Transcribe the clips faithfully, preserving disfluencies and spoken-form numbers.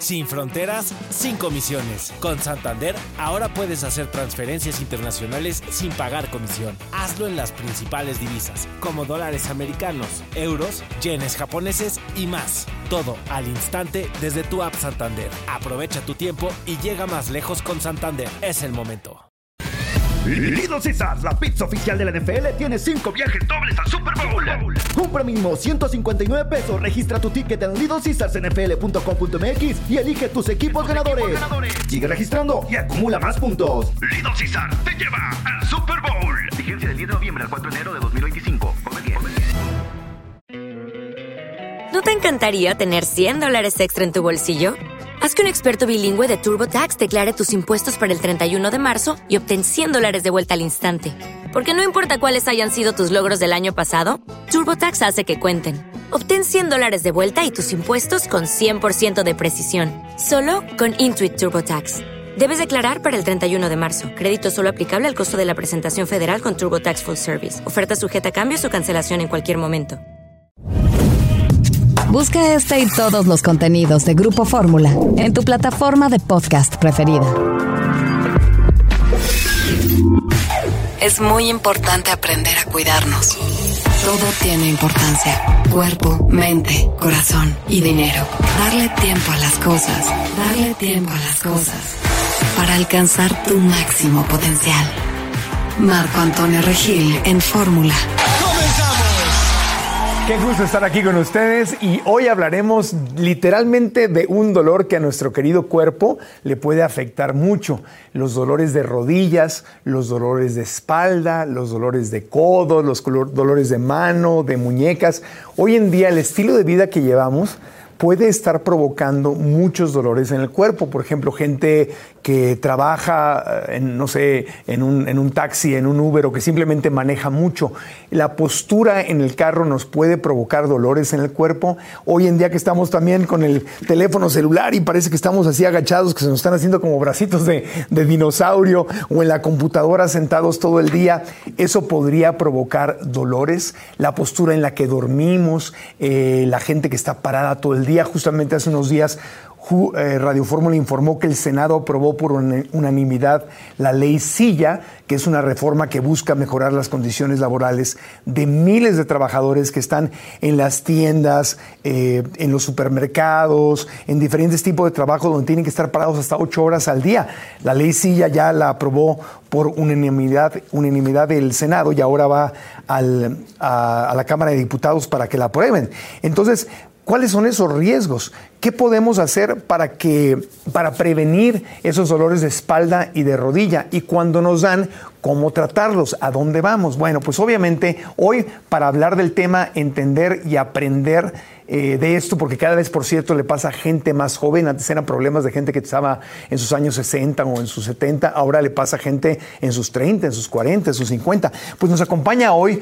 Sin fronteras, sin comisiones. Con Santander, ahora puedes hacer transferencias internacionales sin pagar comisión. Hazlo en las principales divisas, como dólares americanos, euros, yenes japoneses y más. Todo al instante desde tu app Santander. Aprovecha tu tiempo y llega más lejos con Santander. Es el momento. Little Caesars, la pizza oficial de la N F L, tiene cinco viajes dobles al Super Bowl. Compra mínimo ciento cincuenta y nueve pesos. Registra tu ticket en little caesars n f l punto com punto m x y elige tus equipos ganadores. equipos ganadores. Sigue registrando y acumula más puntos. Little Caesars te lleva al Super Bowl. Vigencia del diez de noviembre al cuatro de enero de dos mil veinticinco. Come bien. ¿No te encantaría tener cien dólares extra en tu bolsillo? Haz que un experto bilingüe de TurboTax declare tus impuestos para el treinta y uno de marzo y obtén cien dólares de vuelta al instante. Porque no importa cuáles hayan sido tus logros del año pasado, TurboTax hace que cuenten. Obtén cien dólares de vuelta y tus impuestos con cien por ciento de precisión. Solo con Intuit TurboTax. Debes declarar para el treinta y uno de marzo. Crédito solo aplicable al costo de la presentación federal con TurboTax Full Service. Oferta sujeta a cambios o cancelación en cualquier momento. Busca este y todos los contenidos de Grupo Fórmula en tu plataforma de podcast preferida. Es muy importante aprender a cuidarnos. Todo tiene importancia. Cuerpo, mente, corazón y dinero. Darle tiempo a las cosas. Darle tiempo a las cosas. Para alcanzar tu máximo potencial. Marco Antonio Regil en Fórmula. Qué gusto estar aquí con ustedes y hoy hablaremos literalmente de un dolor que a nuestro querido cuerpo le puede afectar mucho. Los dolores de rodillas, los dolores de espalda, los dolores de codos, los dolores de mano, de muñecas. Hoy en día el estilo de vida que llevamos puede estar provocando muchos dolores en el cuerpo. Por ejemplo, gente que trabaja en, no sé, en un, en un taxi, en un Uber o que simplemente maneja mucho. La postura en el carro nos puede provocar dolores en el cuerpo. Hoy en día que estamos también con el teléfono celular y parece que estamos así agachados, que se nos están haciendo como bracitos de, de dinosaurio, o en la computadora sentados todo el día, eso podría provocar dolores. La postura en la que dormimos, eh, la gente que está parada todo el día. Justamente hace unos días Radio Fórmula informó que el Senado aprobó por unanimidad la ley Silla, que es una reforma que busca mejorar las condiciones laborales de miles de trabajadores que están en las tiendas, eh, en los supermercados, en diferentes tipos de trabajo donde tienen que estar parados hasta ocho horas al día. La ley Silla ya la aprobó por unanimidad, unanimidad del Senado y ahora va al, a, a la Cámara de Diputados para que la aprueben. Entonces, ¿cuáles son esos riesgos? ¿Qué podemos hacer para que, para prevenir esos dolores de espalda y de rodilla? Y cuando nos dan, ¿cómo tratarlos? ¿A dónde vamos? Bueno, pues obviamente hoy para hablar del tema, entender y aprender eh, de esto, porque cada vez, por cierto, le pasa a gente más joven. Antes eran problemas de gente que estaba en sus años sesenta o en sus setenta, ahora le pasa a gente en sus treinta, en sus cuarenta, en sus cincuenta. Pues nos acompaña hoy,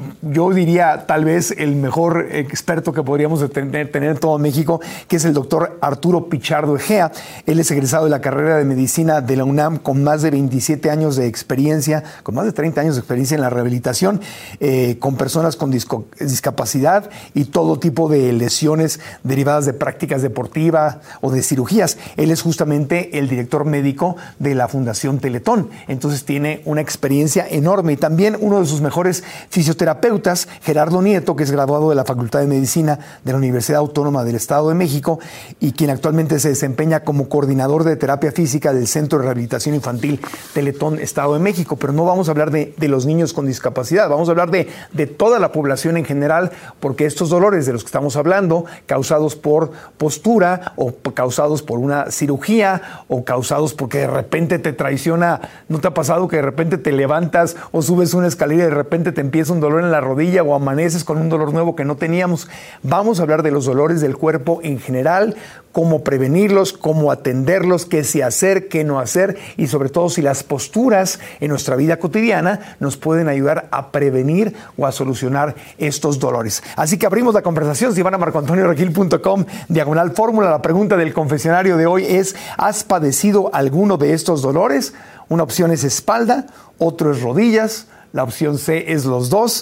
yo diría tal vez el mejor experto que podríamos tener, tener en todo México, que es el doctor Arturo Pichardo Egea. Él es egresado de la carrera de medicina de la UNAM con más de veintisiete años de experiencia, con más de treinta años de experiencia en la rehabilitación, eh, con personas con disco, discapacidad y todo tipo de lesiones derivadas de prácticas deportivas o de cirugías. Él es justamente el director médico de la Fundación Teletón. Entonces tiene una experiencia enorme y también uno de sus mejores fisioterapeutas, terapeutas, Gerardo Nieto, que es graduado de la Facultad de Medicina de la Universidad Autónoma del Estado de México y quien actualmente se desempeña como coordinador de terapia física del Centro de Rehabilitación Infantil Teletón Estado de México. Pero no vamos a hablar de, de los niños con discapacidad, vamos a hablar de, de toda la población en general, porque estos dolores de los que estamos hablando, causados por postura o causados por una cirugía o causados porque de repente te traiciona, ¿no te ha pasado que de repente te levantas o subes una escalera y de repente te empieza un dolor en la rodilla o amaneces con un dolor nuevo que no teníamos? Vamos a hablar de los dolores del cuerpo en general, cómo prevenirlos, cómo atenderlos, qué sí hacer, qué no hacer y sobre todo si las posturas en nuestra vida cotidiana nos pueden ayudar a prevenir o a solucionar estos dolores. Así que abrimos la conversación. Si van a marco antonio regil punto com diagonal fórmula, la pregunta del confesionario de hoy es: ¿has padecido alguno de estos dolores? Una opción es espalda, otro es rodillas, la opción C es los dos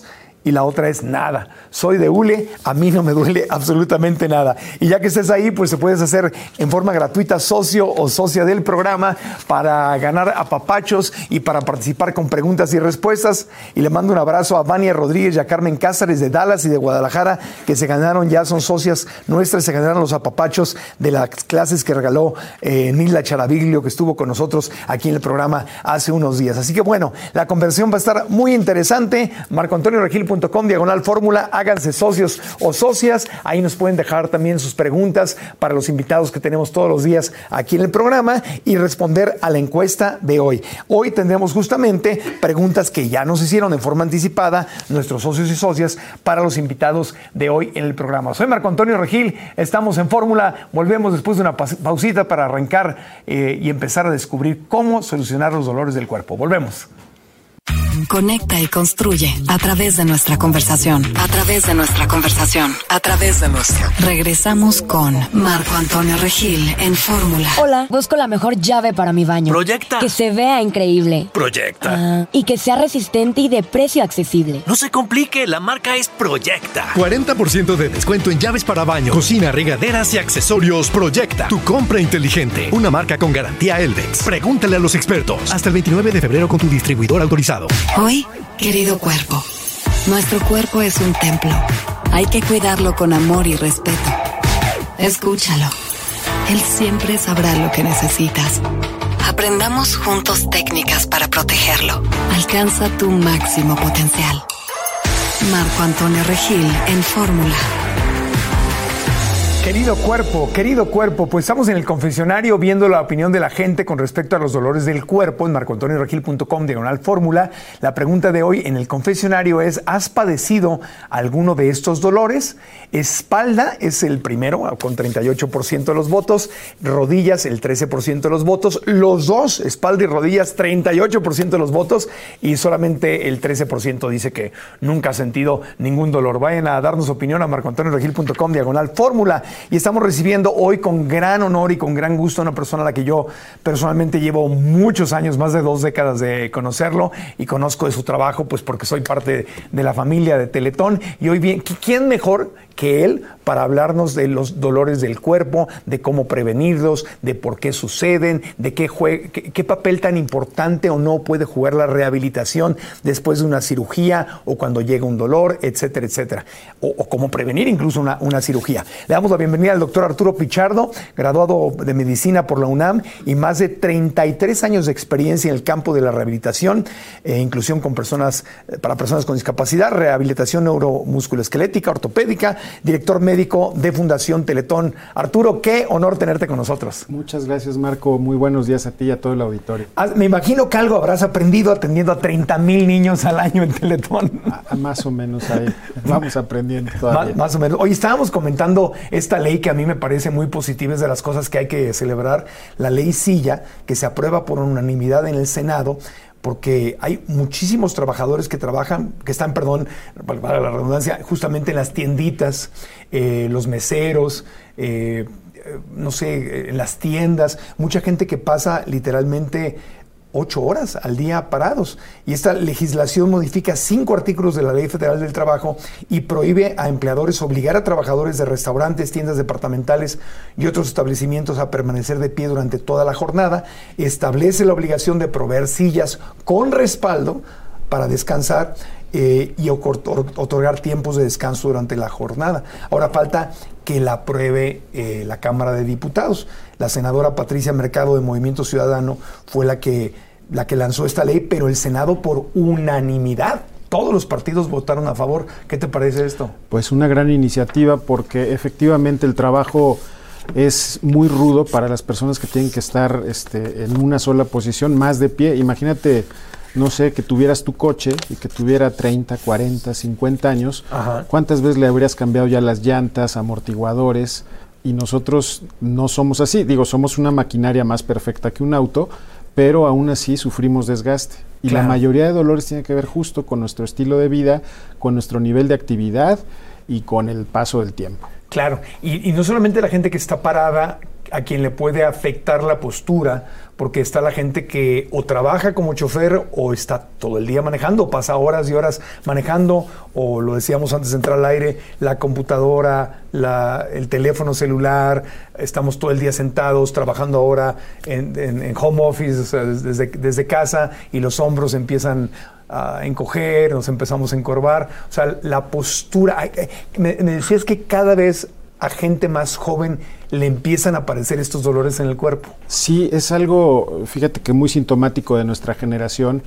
y la otra es nada. Soy de hule, a mí no me duele absolutamente nada. Y ya que estés ahí, pues te puedes hacer en forma gratuita socio o socia del programa para ganar apapachos y para participar con preguntas y respuestas. Y le mando un abrazo a Vania Rodríguez y a Carmen Cázares de Dallas y de Guadalajara, que se ganaron, ya son socias nuestras, se ganaron los apapachos de las clases que regaló eh, Nilda Charaviglio, que estuvo con nosotros aquí en el programa hace unos días. Así que bueno, la conversión va a estar muy interesante. marco antonio regil punto com, diagonal fórmula, háganse socios o socias. Ahí nos pueden dejar también sus preguntas para los invitados que tenemos todos los días aquí en el programa y responder a la encuesta de hoy. Hoy tendremos justamente preguntas que ya nos hicieron en forma anticipada nuestros socios y socias para los invitados de hoy en el programa. Soy Marco Antonio Regil, estamos en Fórmula, volvemos después de una pausita para arrancar eh, y empezar a descubrir cómo solucionar los dolores del cuerpo. Volvemos. Conecta y construye a través de nuestra conversación, a través de nuestra conversación, a través de nuestra. Regresamos con Marco Antonio Regil en Fórmula. Hola, busco la mejor llave para mi baño. Proyecta. Que se vea increíble. Proyecta. Ah, y que sea resistente y de precio accesible. No se complique, la marca es Proyecta. cuarenta por ciento de descuento en llaves para baño, cocina, regaderas y accesorios. Proyecta, tu compra inteligente. Una marca con garantía Eldex. Pregúntale a los expertos. Hasta el veintinueve de febrero con tu distribuidor autorizado. Hoy, querido cuerpo, nuestro cuerpo es un templo. Hay que cuidarlo con amor y respeto. Escúchalo. Él siempre sabrá lo que necesitas. Aprendamos juntos técnicas para protegerlo. Alcanza tu máximo potencial. Marco Antonio Regil en Fórmula. Querido cuerpo, querido cuerpo, pues estamos en el confesionario viendo la opinión de la gente con respecto a los dolores del cuerpo en marco antonio regil punto com, diagonal fórmula. La pregunta de hoy en el confesionario es: ¿has padecido alguno de estos dolores? Espalda es el primero, con treinta y ocho por ciento de los votos. Rodillas, el trece por ciento de los votos. Los dos, espalda y rodillas, treinta y ocho por ciento de los votos. Y solamente el trece por ciento dice que nunca ha sentido ningún dolor. Vayan a darnos opinión a marco antonio regil punto com, diagonal fórmula. Y estamos recibiendo hoy con gran honor y con gran gusto a una persona a la que yo personalmente llevo muchos años, más de dos décadas de conocerlo, y conozco de su trabajo pues porque soy parte de la familia de Teletón. Y hoy bien, ¿quién mejor que él para hablarnos de los dolores del cuerpo, de cómo prevenirlos, de por qué suceden, de qué, jue- qué, qué papel tan importante o no puede jugar la rehabilitación después de una cirugía o cuando llega un dolor, etcétera, etcétera, o, o cómo prevenir incluso una, una cirugía? Le damos la bienvenida al doctor Arturo Pichardo, graduado de medicina por la UNAM y más de treinta y tres años de experiencia en el campo de la rehabilitación e inclusión con personas, para personas con discapacidad, rehabilitación neuromusculoesquelética, ortopédica, director médico de Fundación Teletón. Arturo, qué honor tenerte con nosotros. Muchas gracias, Marco. Muy buenos días a ti y a todo el auditorio. Ah, me imagino que algo habrás aprendido atendiendo a treinta mil niños al año en Teletón. A, más o menos ahí. Vamos aprendiendo todavía. Más, más o menos. Hoy estábamos comentando esta ley que a mí me parece muy positiva, es de las cosas que hay que celebrar, la ley Silla, que se aprueba por unanimidad en el Senado, porque hay muchísimos trabajadores que trabajan, que están, perdón, para la redundancia, justamente en las tienditas, eh, los meseros, eh, no sé, en las tiendas, mucha gente que pasa literalmente ocho horas al día parados. Y esta legislación modifica cinco artículos de la Ley Federal del Trabajo y prohíbe a empleadores obligar a trabajadores de restaurantes, tiendas departamentales y otros establecimientos a permanecer de pie durante toda la jornada. Establece la obligación de proveer sillas con respaldo para descansar eh, y otorgar tiempos de descanso durante la jornada. Ahora falta que la apruebe eh, la Cámara de Diputados. La senadora Patricia Mercado de Movimiento Ciudadano fue la que, la que lanzó esta ley, pero el Senado por unanimidad. Todos los partidos votaron a favor. ¿Qué te parece esto? Pues una gran iniciativa, porque efectivamente el trabajo es muy rudo para las personas que tienen que estar este, en una sola posición, más de pie. Imagínate, no sé, que tuvieras tu coche y que tuviera treinta, cuarenta, cincuenta años. Ajá. ¿Cuántas veces le habrías cambiado ya las llantas, amortiguadores? Y nosotros no somos así. Digo, somos una maquinaria más perfecta que un auto, pero aún así sufrimos desgaste. Y claro, la mayoría de dolores tiene que ver justo con nuestro estilo de vida, con nuestro nivel de actividad y con el paso del tiempo. Claro, y, y no solamente la gente que está parada, a quien le puede afectar la postura, porque está la gente que o trabaja como chofer o está todo el día manejando, pasa horas y horas manejando, o lo decíamos antes de entrar al aire, la computadora, la, el teléfono celular, estamos todo el día sentados, trabajando ahora en, en, en home office, o sea, desde, desde casa, y los hombros empiezan a encoger, nos empezamos a encorvar, o sea, la postura. Me, me decías que cada vez a gente más joven le empiezan a aparecer estos dolores en el cuerpo. Sí, es algo, fíjate que muy sintomático de nuestra generación.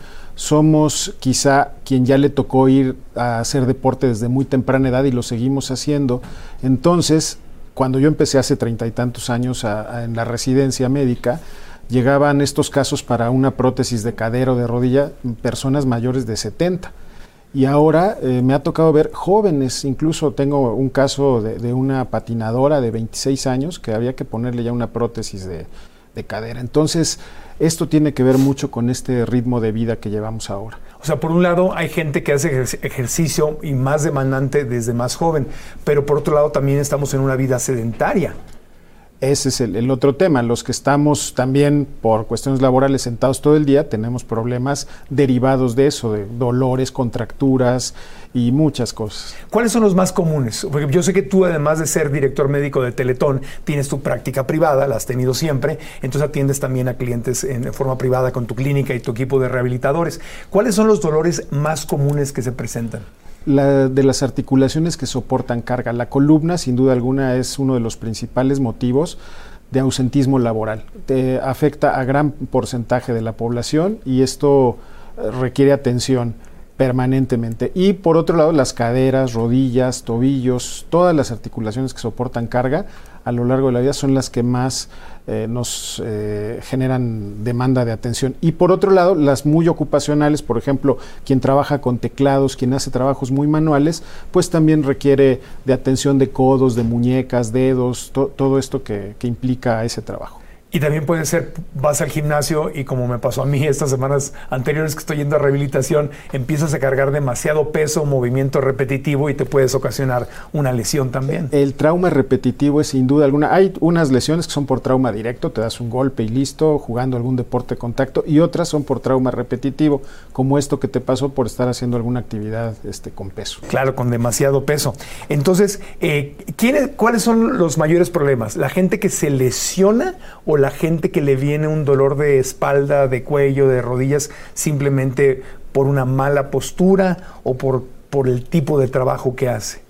Somos quizá quien ya le tocó ir a hacer deporte desde muy temprana edad y lo seguimos haciendo. Entonces, cuando yo empecé hace treinta y tantos años a, a, en la residencia médica, llegaban estos casos para una prótesis de cadera o de rodilla, personas mayores de setenta. Y ahora eh, me ha tocado ver jóvenes, incluso tengo un caso de, de una patinadora de veintiséis años que había que ponerle ya una prótesis de, de cadera. Entonces, esto tiene que ver mucho con este ritmo de vida que llevamos ahora. O sea, por un lado hay gente que hace ejercicio y más demandante desde más joven, pero por otro lado también estamos en una vida sedentaria. Ese es el, el otro tema. Los que estamos también por cuestiones laborales sentados todo el día, tenemos problemas derivados de eso, de dolores, contracturas y muchas cosas. ¿Cuáles son los más comunes? Porque yo sé que tú, además de ser director médico de Teletón, tienes tu práctica privada, la has tenido siempre, entonces atiendes también a clientes en forma privada con tu clínica y tu equipo de rehabilitadores. ¿Cuáles son los dolores más comunes que se presentan? La de las articulaciones que soportan carga. La columna, sin duda alguna, es uno de los principales motivos de ausentismo laboral. Te afecta a gran porcentaje de la población y esto requiere atención permanentemente. Y por otro lado, las caderas, rodillas, tobillos, todas las articulaciones que soportan carga a lo largo de la vida son las que más eh, nos eh, generan demanda de atención. Y por otro lado, las muy ocupacionales, por ejemplo, quien trabaja con teclados, quien hace trabajos muy manuales, pues también requiere de atención de codos, de muñecas, dedos, to- todo esto que, que implica ese trabajo. Y también puede ser, vas al gimnasio y como me pasó a mí estas semanas anteriores que estoy yendo a rehabilitación, empiezas a cargar demasiado peso, movimiento repetitivo y te puedes ocasionar una lesión también. El trauma repetitivo es sin duda alguna. Hay unas lesiones que son por trauma directo, te das un golpe y listo, jugando algún deporte de contacto, y otras son por trauma repetitivo, como esto que te pasó por estar haciendo alguna actividad este, con peso. Claro, con demasiado peso. Entonces, eh, ¿quiénes, ¿cuáles son los mayores problemas? ¿La gente que se lesiona o la gente que le viene un dolor de espalda, de cuello, de rodillas, simplemente por una mala postura o por, por el tipo de trabajo que hace?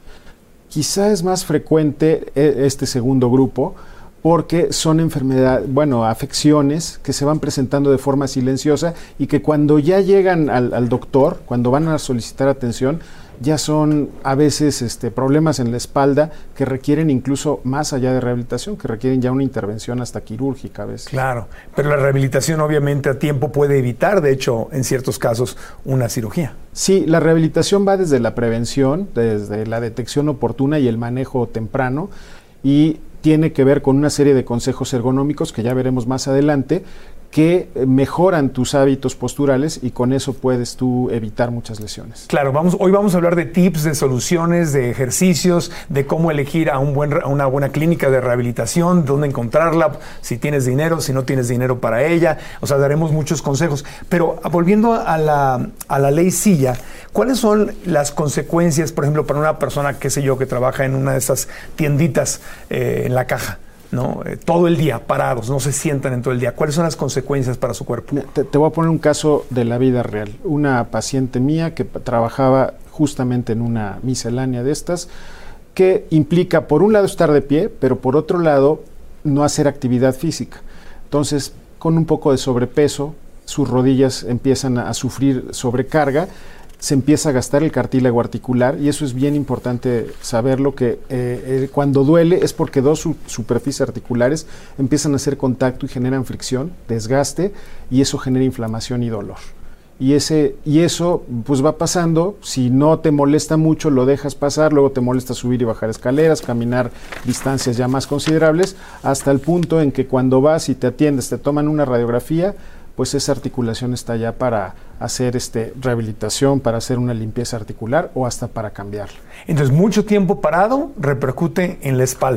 Quizá es más frecuente este segundo grupo porque son enfermedades, bueno, afecciones que se van presentando de forma silenciosa y que cuando ya llegan al, al doctor, cuando van a solicitar atención, ya son a veces este, problemas en la espalda que requieren incluso más allá de rehabilitación, que requieren ya una intervención hasta quirúrgica a veces. Claro, pero la rehabilitación obviamente a tiempo puede evitar, de hecho, en ciertos casos, una cirugía. Sí, la rehabilitación va desde la prevención, desde la detección oportuna y el manejo temprano, y tiene que ver con una serie de consejos ergonómicos que ya veremos más adelante, que mejoran tus hábitos posturales y con eso puedes tú evitar muchas lesiones. Claro, vamos, hoy vamos a hablar de tips, de soluciones, de ejercicios, de cómo elegir a, un buen, a una buena clínica de rehabilitación, dónde encontrarla, si tienes dinero, si no tienes dinero para ella, o sea, daremos muchos consejos. Pero volviendo a la, a la ley Silla, ¿cuáles son las consecuencias, por ejemplo, para una persona, qué sé yo, que trabaja en una de esas tienditas eh, en la caja? ¿No? Eh, todo el día, parados, no se sientan en todo el día. ¿Cuáles son las consecuencias para su cuerpo? Te, te voy a poner un caso de la vida real. Una paciente mía que trabajaba justamente en una miscelánea de estas, que implica, por un lado, estar de pie, pero por otro lado, no hacer actividad física. Entonces, con un poco de sobrepeso, sus rodillas empiezan a, a sufrir sobrecarga, se empieza a gastar el cartílago articular, y eso es bien importante saberlo, que eh, eh, cuando duele es porque dos su superficies articulares empiezan a hacer contacto y generan fricción, desgaste, y eso genera inflamación y dolor. Y, ese, y eso pues va pasando, si no te molesta mucho lo dejas pasar, luego te molesta subir y bajar escaleras, caminar distancias ya más considerables, hasta el punto en que cuando vas y te atiendes, te toman una radiografía, pues esa articulación está ya para hacer este, rehabilitación, para hacer una limpieza articular o hasta para cambiarla. Entonces, mucho tiempo parado repercute en la espalda.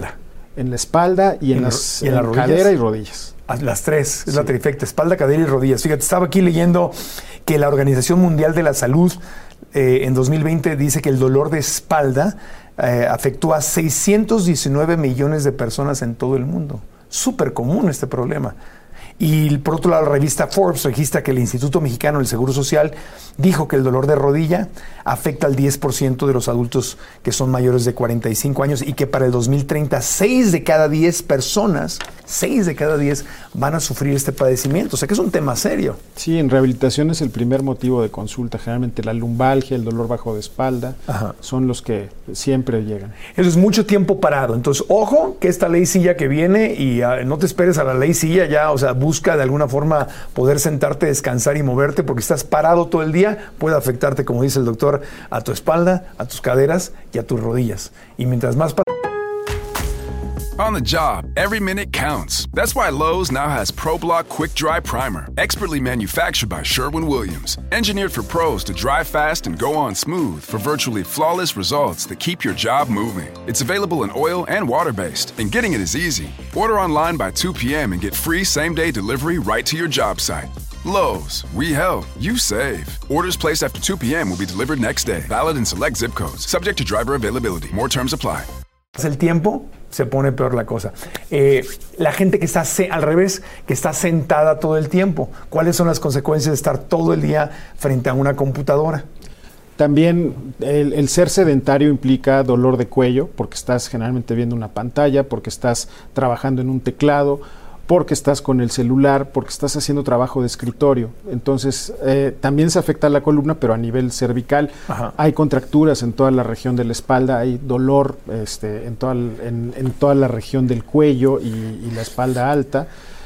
en la espalda y en, ¿En las y en en las cadera rodillas? y rodillas. Las tres, es Sí. la trifecta, espalda, cadera y rodillas. Fíjate, estaba aquí leyendo que la Organización Mundial de la Salud eh, en dos mil veinte dice que el dolor de espalda eh, afectó a seiscientos diecinueve millones de personas en todo el mundo. Súper común este problema. Y por otro lado, la revista Forbes registra que el Instituto Mexicano del Seguro Social dijo que el dolor de rodilla afecta al diez por ciento de los adultos que son mayores de cuarenta y cinco años y que para el dos mil treinta, seis de cada diez personas, seis de cada diez van a sufrir este padecimiento. O sea que es un tema serio. Sí, en rehabilitación es el primer motivo de consulta. Generalmente la lumbalgia, el dolor bajo de espalda, Ajá. son los que siempre llegan. Eso es mucho tiempo parado. Entonces, ojo que esta ley silla que viene y uh, no te esperes a la ley silla ya, o sea, busca de alguna forma poder sentarte, descansar y moverte, porque estás parado todo el día, puede afectarte, como dice el doctor, a tu espalda, a tus caderas y a tus rodillas. Y mientras más... On the job, every minute counts. That's why Lowe's now has ProBlock Quick Dry Primer, expertly manufactured by Sherwin-Williams. Engineered for pros to dry fast and go on smooth for virtually flawless results that keep your job moving. It's available in oil and water-based, and getting it is easy. Order online by two p.m. and get free same-day delivery right to your job site. Lowe's, we help, you save. Orders placed after two p.m. will be delivered next day. Valid in select zip codes. Subject to driver availability. More terms apply. el tiempo, se pone peor la cosa. Eh, la gente que está se, al revés, que está sentada todo el tiempo, ¿cuáles son las consecuencias de estar todo el día frente a una computadora? También el, el ser sedentario implica dolor de cuello, porque estás generalmente viendo una pantalla, porque estás trabajando en un teclado, porque estás con el celular, porque estás haciendo trabajo de escritorio. Entonces, eh, también se afecta a la columna, pero a nivel cervical. Ajá. Hay contracturas en toda la región de la espalda, hay dolor este, en, toda, en, en toda la región del cuello y, y la espalda alta.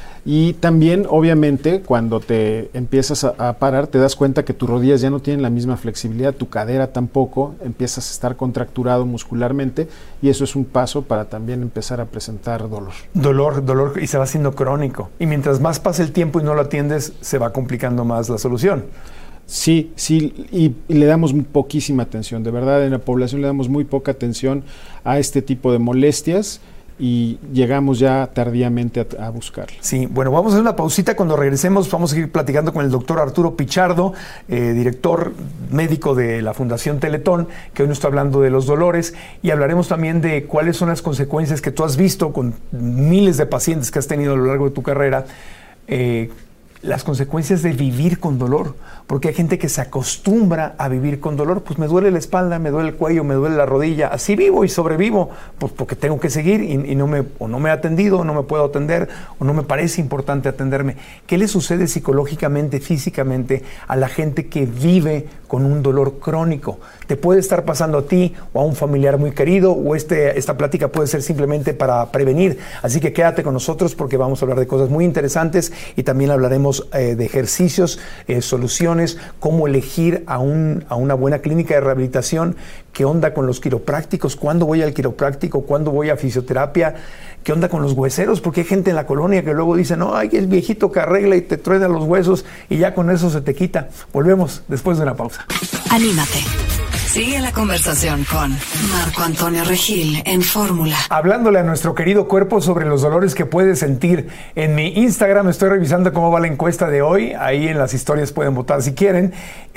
Y también, obviamente, cuando te empiezas a, a parar, te das cuenta que tus rodillas ya no tienen la misma flexibilidad, tu cadera tampoco, empiezas a estar contracturado muscularmente, y eso es un paso para también empezar a presentar dolor. Dolor, dolor, y se va haciendo crónico. Y mientras más pasa el tiempo y no lo atiendes, se va complicando más la solución. Sí, sí, y, y le damos poquísima atención. De verdad, en la población le damos muy poca atención a este tipo de molestias, y llegamos ya tardíamente a, a buscarla. Sí, bueno, vamos a hacer una pausita. Cuando regresemos vamos a seguir platicando con el doctor Arturo Pichardo, eh, director médico de la Fundación Teletón, que hoy nos está hablando de los dolores, y hablaremos también de cuáles son las consecuencias que tú has visto con miles de pacientes que has tenido a lo largo de tu carrera, eh, las consecuencias de vivir con dolor, porque hay gente que se acostumbra a vivir con dolor. Pues me duele la espalda, me duele el cuello, me duele la rodilla, así vivo y sobrevivo, pues porque tengo que seguir y, y no me, o no me he atendido, o no me puedo atender, o no me parece importante atenderme. ¿Qué le sucede psicológicamente, físicamente a la gente que vive con un dolor crónico? Te puede estar pasando a ti o a un familiar muy querido, o este, esta plática puede ser simplemente para prevenir. Así que quédate con nosotros porque vamos a hablar de cosas muy interesantes y también hablaremos Eh, de ejercicios, eh, soluciones, cómo elegir a, un, a una buena clínica de rehabilitación, qué onda con los quiroprácticos, cuándo voy al quiropráctico, cuándo voy a fisioterapia, qué onda con los hueseros, porque hay gente en la colonia que luego dice, no, hay el viejito que arregla y te truena los huesos y ya con eso se te quita. Volvemos después de una pausa. Anímate. Sigue la conversación con Marco Antonio Regil en Fórmula. Hablándole a nuestro querido cuerpo sobre los dolores que puede sentir. En mi Instagram estoy revisando cómo va la encuesta de hoy. Ahí en las historias pueden votar si quieren.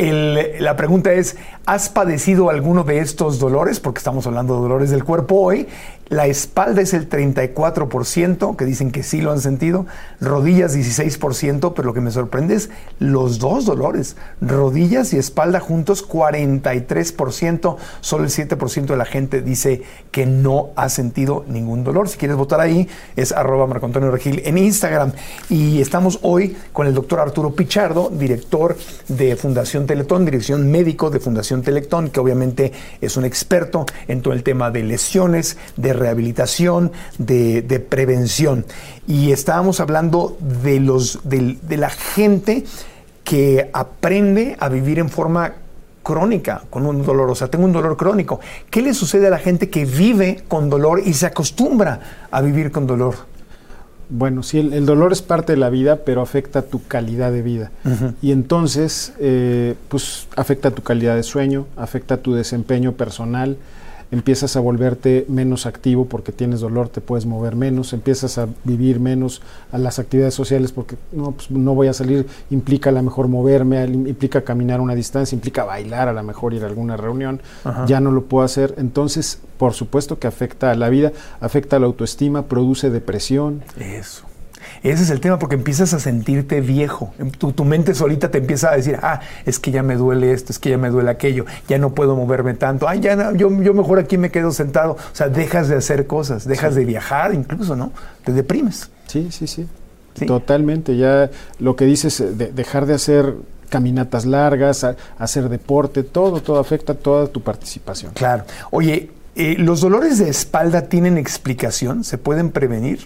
El, la pregunta es, ¿has padecido alguno de estos dolores? Porque estamos hablando de dolores del cuerpo hoy. La espalda es el treinta y cuatro por ciento, que dicen que sí lo han sentido. Rodillas dieciséis por ciento, pero lo que me sorprende es los dos dolores. Rodillas y espalda juntos cuarenta y tres por ciento. Solo el siete por ciento de la gente dice que no ha sentido ningún dolor. Si quieres votar ahí, es arroba Marco Antonio Regil en Instagram. Y estamos hoy con el doctor Arturo Pichardo, director de Fundación Teletón, dirección médico de Fundación Teletón, que obviamente es un experto en todo el tema de lesiones, de rehabilitación, de, de prevención. Y estábamos hablando de, los, de, de la gente que aprende a vivir en forma crónica, con un dolor, o sea, tengo un dolor crónico. ¿Qué le sucede a la gente que vive con dolor y se acostumbra a vivir con dolor? Bueno, sí, el, el dolor es parte de la vida, pero afecta tu calidad de vida. Uh-huh. Y entonces, eh, pues, afecta tu calidad de sueño, afecta tu desempeño personal, empiezas a volverte menos activo porque tienes dolor, te puedes mover menos, empiezas a vivir menos a las actividades sociales porque no, pues no voy a salir, implica a lo mejor moverme, implica caminar una distancia, implica bailar, a lo mejor ir a alguna reunión, Ajá. ya no lo puedo hacer. Entonces, por supuesto que afecta a la vida, afecta a la autoestima, produce depresión. Eso. Ese es el tema, porque empiezas a sentirte viejo. Tu, tu mente solita te empieza a decir, ah, es que ya me duele esto, es que ya me duele aquello, ya no puedo moverme tanto, ay, ya no, yo, yo mejor aquí me quedo sentado. O sea, dejas de hacer cosas, dejas sí. de viajar incluso, ¿no? Te deprimes. Sí, sí, sí, sí. Totalmente. Ya lo que dices, de, dejar de hacer caminatas largas, a, hacer deporte, todo, todo afecta toda tu participación. Claro. Oye, eh, ¿los dolores de espalda tienen explicación? ¿Se pueden prevenir?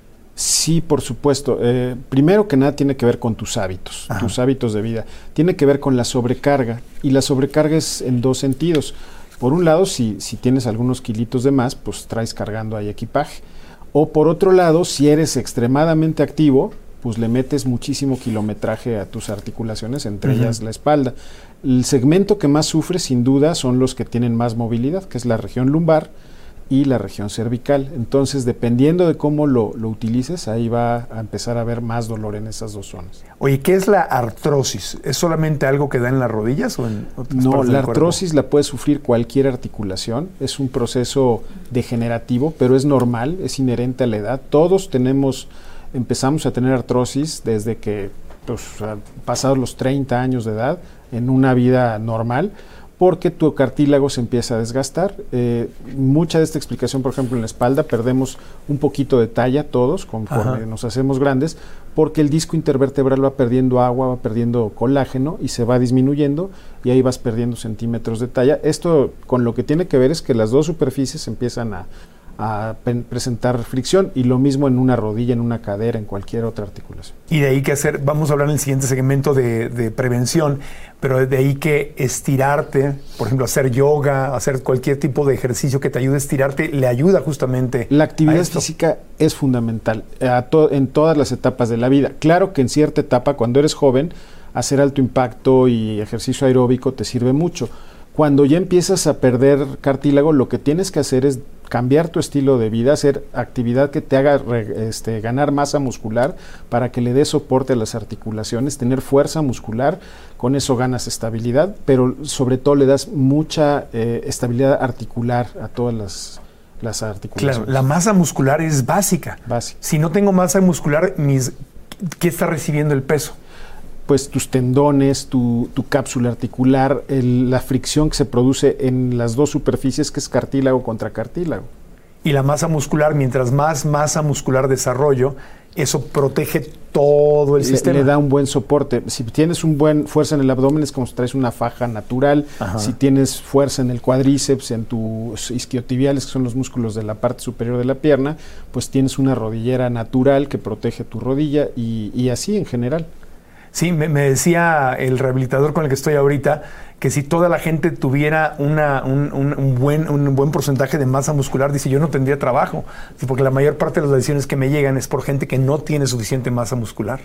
Sí, por supuesto. Eh, primero que nada tiene que ver con tus hábitos, Ajá. tus hábitos de vida. Tiene que ver con la sobrecarga, y la sobrecarga es en dos sentidos. Por un lado, si, si tienes algunos kilitos de más, pues traes cargando ahí equipaje. O por otro lado, si eres extremadamente activo, pues le metes muchísimo kilometraje a tus articulaciones, entre uh-huh. ellas la espalda. El segmento que más sufre, sin duda, son los que tienen más movilidad, que es la región lumbar y la región cervical. Entonces, dependiendo de cómo lo, lo utilices, ahí va a empezar a haber más dolor en esas dos zonas. Oye, ¿qué es la artrosis? ¿Es solamente algo que da en las rodillas o en otras No, partes la del artrosis cuerpo? La puede sufrir cualquier articulación. Es un proceso degenerativo, pero es normal, es inherente a la edad. Todos tenemos, empezamos a tener artrosis desde que, pues, pasados los treinta años de edad, en una vida normal, porque tu cartílago se empieza a desgastar. Eh, mucha de esta explicación, por ejemplo, en la espalda, perdemos un poquito de talla todos conforme Ajá. nos hacemos grandes, porque el disco intervertebral va perdiendo agua, va perdiendo colágeno y se va disminuyendo, y ahí vas perdiendo centímetros de talla. Esto con lo que tiene que ver es que las dos superficies empiezan a, a presentar fricción, y lo mismo en una rodilla, en una cadera, en cualquier otra articulación. Y de ahí que hacer, vamos a hablar en el siguiente segmento de, de prevención, pero de ahí que estirarte, por ejemplo, hacer yoga, hacer cualquier tipo de ejercicio que te ayude a estirarte, le ayuda justamente La actividad a esto. física es fundamental a to- en todas las etapas de la vida. Claro que en cierta etapa, cuando eres joven, hacer alto impacto y ejercicio aeróbico te sirve mucho. Cuando ya empiezas a perder cartílago, lo que tienes que hacer es cambiar tu estilo de vida, hacer actividad que te haga re, este, ganar masa muscular para que le dé soporte a las articulaciones, tener fuerza muscular, con eso ganas estabilidad, pero sobre todo le das mucha eh, estabilidad articular a todas las, las articulaciones. Claro, la masa muscular es básica. Básica. Si no tengo masa muscular, mis, ¿qué está recibiendo el peso? Pues tus tendones, tu, tu cápsula articular, el, la fricción que se produce en las dos superficies, que es cartílago contra cartílago. Y la masa muscular, mientras más masa muscular desarrollo, eso protege todo el le, sistema. Le da un buen soporte. Si tienes un buen fuerza en el abdomen, es como si traes una faja natural. Ajá. Si tienes fuerza en el cuádriceps, en tus isquiotibiales, que son los músculos de la parte superior de la pierna, pues tienes una rodillera natural que protege tu rodilla, y, y así en general. Sí, me, me decía el rehabilitador con el que estoy ahorita que si toda la gente tuviera una, un, un, un, buen, un buen porcentaje de masa muscular, dice, yo no tendría trabajo, porque la mayor parte de las lesiones que me llegan es por gente que no tiene suficiente masa muscular.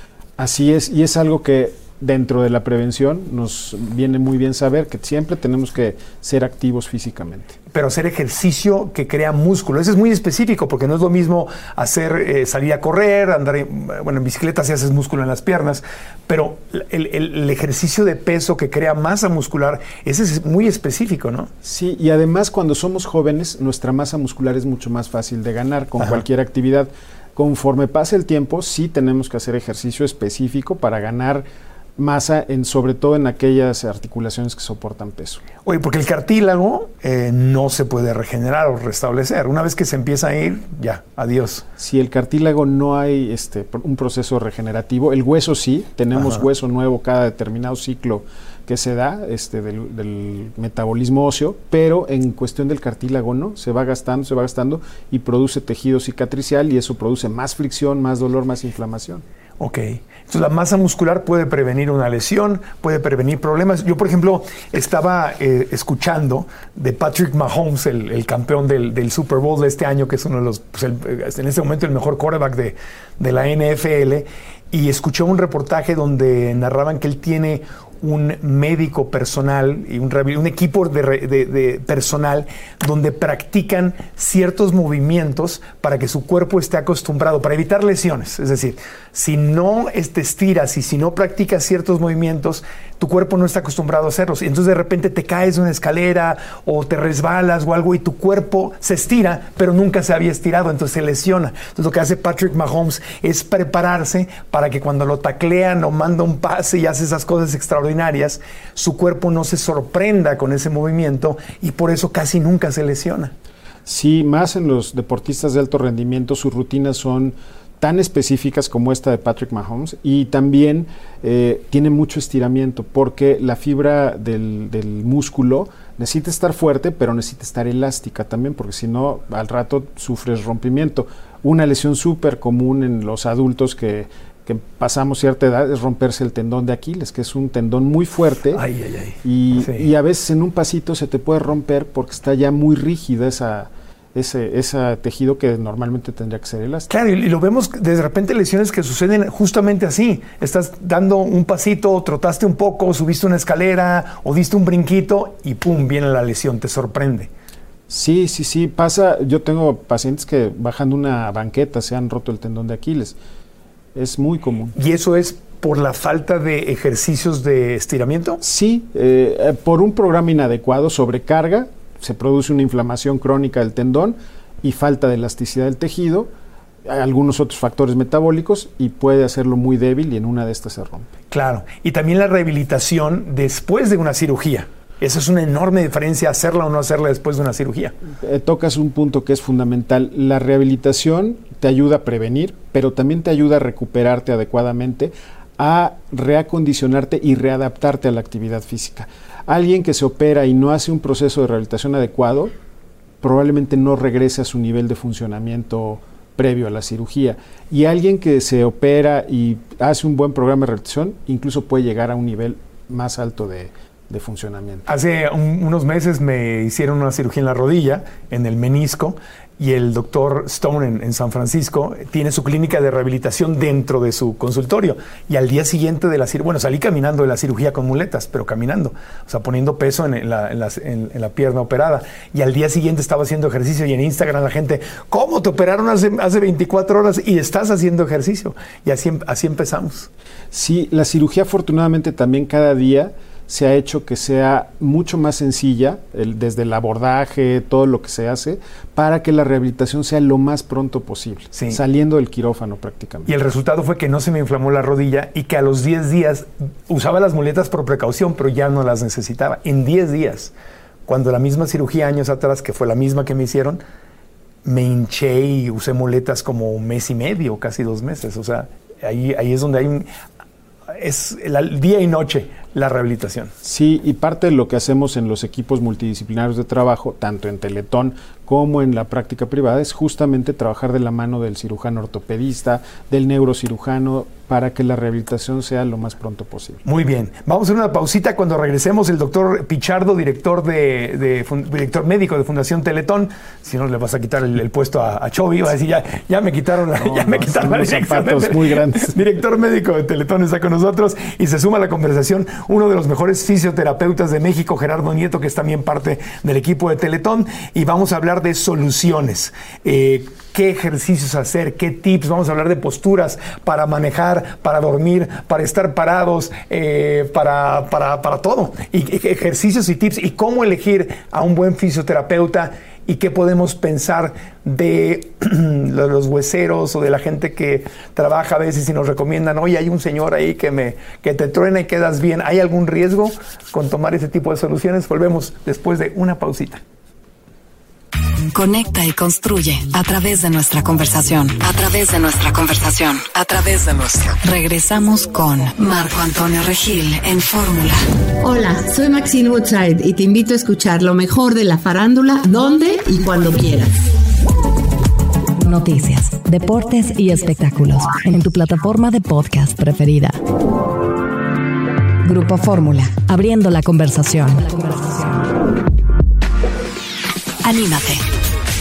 Así es, y es algo que dentro de la prevención nos viene muy bien saber, que siempre tenemos que ser activos físicamente. Pero hacer ejercicio que crea músculo, eso es muy específico, porque no es lo mismo hacer, eh, salir a correr, andar en, bueno, en bicicleta si haces músculo en las piernas, pero el, el, el ejercicio de peso que crea masa muscular, ese es muy específico, ¿no? Sí, y además cuando somos jóvenes, nuestra masa muscular es mucho más fácil de ganar con Ajá. cualquier actividad. Conforme pase el tiempo, sí tenemos que hacer ejercicio específico para ganar masa, en, sobre todo en aquellas articulaciones que soportan peso. Oye, porque el cartílago eh, no se puede regenerar o restablecer. Una vez que se empieza a ir, ya, adiós. Si el cartílago no hay este, un proceso regenerativo, el hueso sí, tenemos Ajá. hueso nuevo cada determinado ciclo que se da este, del, del metabolismo óseo, pero en cuestión del cartílago no, se va gastando, se va gastando y produce tejido cicatricial, y eso produce más fricción, más dolor, más inflamación. Ok, entonces la masa muscular puede prevenir una lesión, puede prevenir problemas. Yo, por ejemplo, estaba eh, escuchando de Patrick Mahomes, el, el campeón del, del Super Bowl de este año, que es uno de los, pues el, en este momento el mejor quarterback de, de la N F L, y escuché un reportaje donde narraban que él tiene un médico personal y un, un equipo de, de, de personal donde practican ciertos movimientos para que su cuerpo esté acostumbrado, para evitar lesiones. Es decir, si no te estiras y si no practicas ciertos movimientos, tu cuerpo no está acostumbrado a hacerlos. Y entonces de repente te caes de una escalera o te resbalas o algo y tu cuerpo se estira, pero nunca se había estirado, entonces se lesiona. Entonces lo que hace Patrick Mahomes es prepararse para que cuando lo taclean o manda un pase y hace esas cosas extraordinarias, su cuerpo no se sorprenda con ese movimiento y por eso casi nunca se lesiona. Sí, más en los deportistas de alto rendimiento, sus rutinas son tan específicas como esta de Patrick Mahomes y también eh, tiene mucho estiramiento porque la fibra del, del músculo necesita estar fuerte, pero necesita estar elástica también, porque si no, al rato sufres rompimiento. Una lesión súper común en los adultos que, que pasamos cierta edad es romperse el tendón de Aquiles, que es un tendón muy fuerte. Ay, ay, ay. Y, Sí. y a veces en un pasito se te puede romper porque está ya muy rígida esa... Ese, ese tejido que normalmente tendría que ser elástico. Claro, y, y lo vemos de repente lesiones que suceden justamente así. Estás dando un pasito, trotaste un poco, subiste una escalera o diste un brinquito y pum, viene la lesión, te sorprende. Sí, sí, sí, pasa. Yo tengo pacientes que bajando una banqueta se han roto el tendón de Aquiles. Es muy común. ¿Y eso es por la falta de ejercicios de estiramiento? Sí, eh, por un programa inadecuado, sobrecarga, se produce una inflamación crónica del tendón y falta de elasticidad del tejido, hay algunos otros factores metabólicos y puede hacerlo muy débil y en una de estas se rompe. Claro, y también la rehabilitación después de una cirugía. Esa es una enorme diferencia, hacerla o no hacerla después de una cirugía. Eh, tocas un punto que es fundamental. La rehabilitación te ayuda a prevenir, pero también te ayuda a recuperarte adecuadamente, a reacondicionarte y readaptarte a la actividad física. Alguien que se opera y no hace un proceso de rehabilitación adecuado, probablemente no regrese a su nivel de funcionamiento previo a la cirugía. Y alguien que se opera y hace un buen programa de rehabilitación, incluso puede llegar a un nivel más alto de, de funcionamiento. Hace un, unos meses me hicieron una cirugía en la rodilla, en el menisco, y el doctor Stone en, en San Francisco tiene su clínica de rehabilitación dentro de su consultorio. Y al día siguiente de la cirugía, bueno, salí caminando de la cirugía con muletas, pero caminando, o sea, poniendo peso en, en, la, en, las, en, en la pierna operada. Y al día siguiente estaba haciendo ejercicio y en Instagram la gente, ¿cómo te operaron hace, hace veinticuatro horas y estás haciendo ejercicio? Y así, así empezamos. Sí, la cirugía afortunadamente también cada día se ha hecho que sea mucho más sencilla, el, desde el abordaje, todo lo que se hace, para que la rehabilitación sea lo más pronto posible, sí. Saliendo del quirófano prácticamente. Y el resultado fue que no se me inflamó la rodilla y que a los diez días usaba las muletas por precaución, pero ya no las necesitaba. En diez días, cuando la misma cirugía años atrás, que fue la misma que me hicieron, me hinché y usé muletas como un mes y medio, casi dos meses. O sea, ahí, ahí es donde hay un... es el día y noche la rehabilitación. Sí, y parte de lo que hacemos en los equipos multidisciplinarios de trabajo, tanto en Teletón como en la práctica privada, es justamente trabajar de la mano del cirujano ortopedista, del neurocirujano, para que la rehabilitación sea lo más pronto posible. Muy bien. Vamos a hacer una pausita. Cuando regresemos, el doctor Pichardo, director de, de director médico de Fundación Teletón, si no le vas a quitar el, el puesto a, a Chovy, va a decir, ya, ya me quitaron la, no, ya me no, quitaron la dirección. Zapatos muy grandes. Director médico de Teletón está con nosotros y se suma a la conversación uno de los mejores fisioterapeutas de México, Gerardo Nieto, que es también parte del equipo de Teletón, y vamos a hablar de soluciones. Eh, qué ejercicios hacer, qué tips, vamos a hablar de posturas para manejar, para dormir, para estar parados, eh, para, para, para todo, y ejercicios y tips, y cómo elegir a un buen fisioterapeuta, y qué podemos pensar de los hueseros o de la gente que trabaja a veces y nos recomiendan, oye, hay un señor ahí que, me, que te truena y quedas bien. ¿Hay algún riesgo con tomar ese tipo de soluciones? Volvemos después de una pausita. Conecta y construye a través de nuestra conversación, a través de nuestra conversación, a través de nuestra. Regresamos con Marco Antonio Regil en Fórmula. Hola, soy Maxine Woodside y te invito a escuchar lo mejor de la farándula, donde y cuando quieras. Noticias, deportes y espectáculos en tu plataforma de podcast preferida. Grupo Fórmula, abriendo la conversación. Anímate,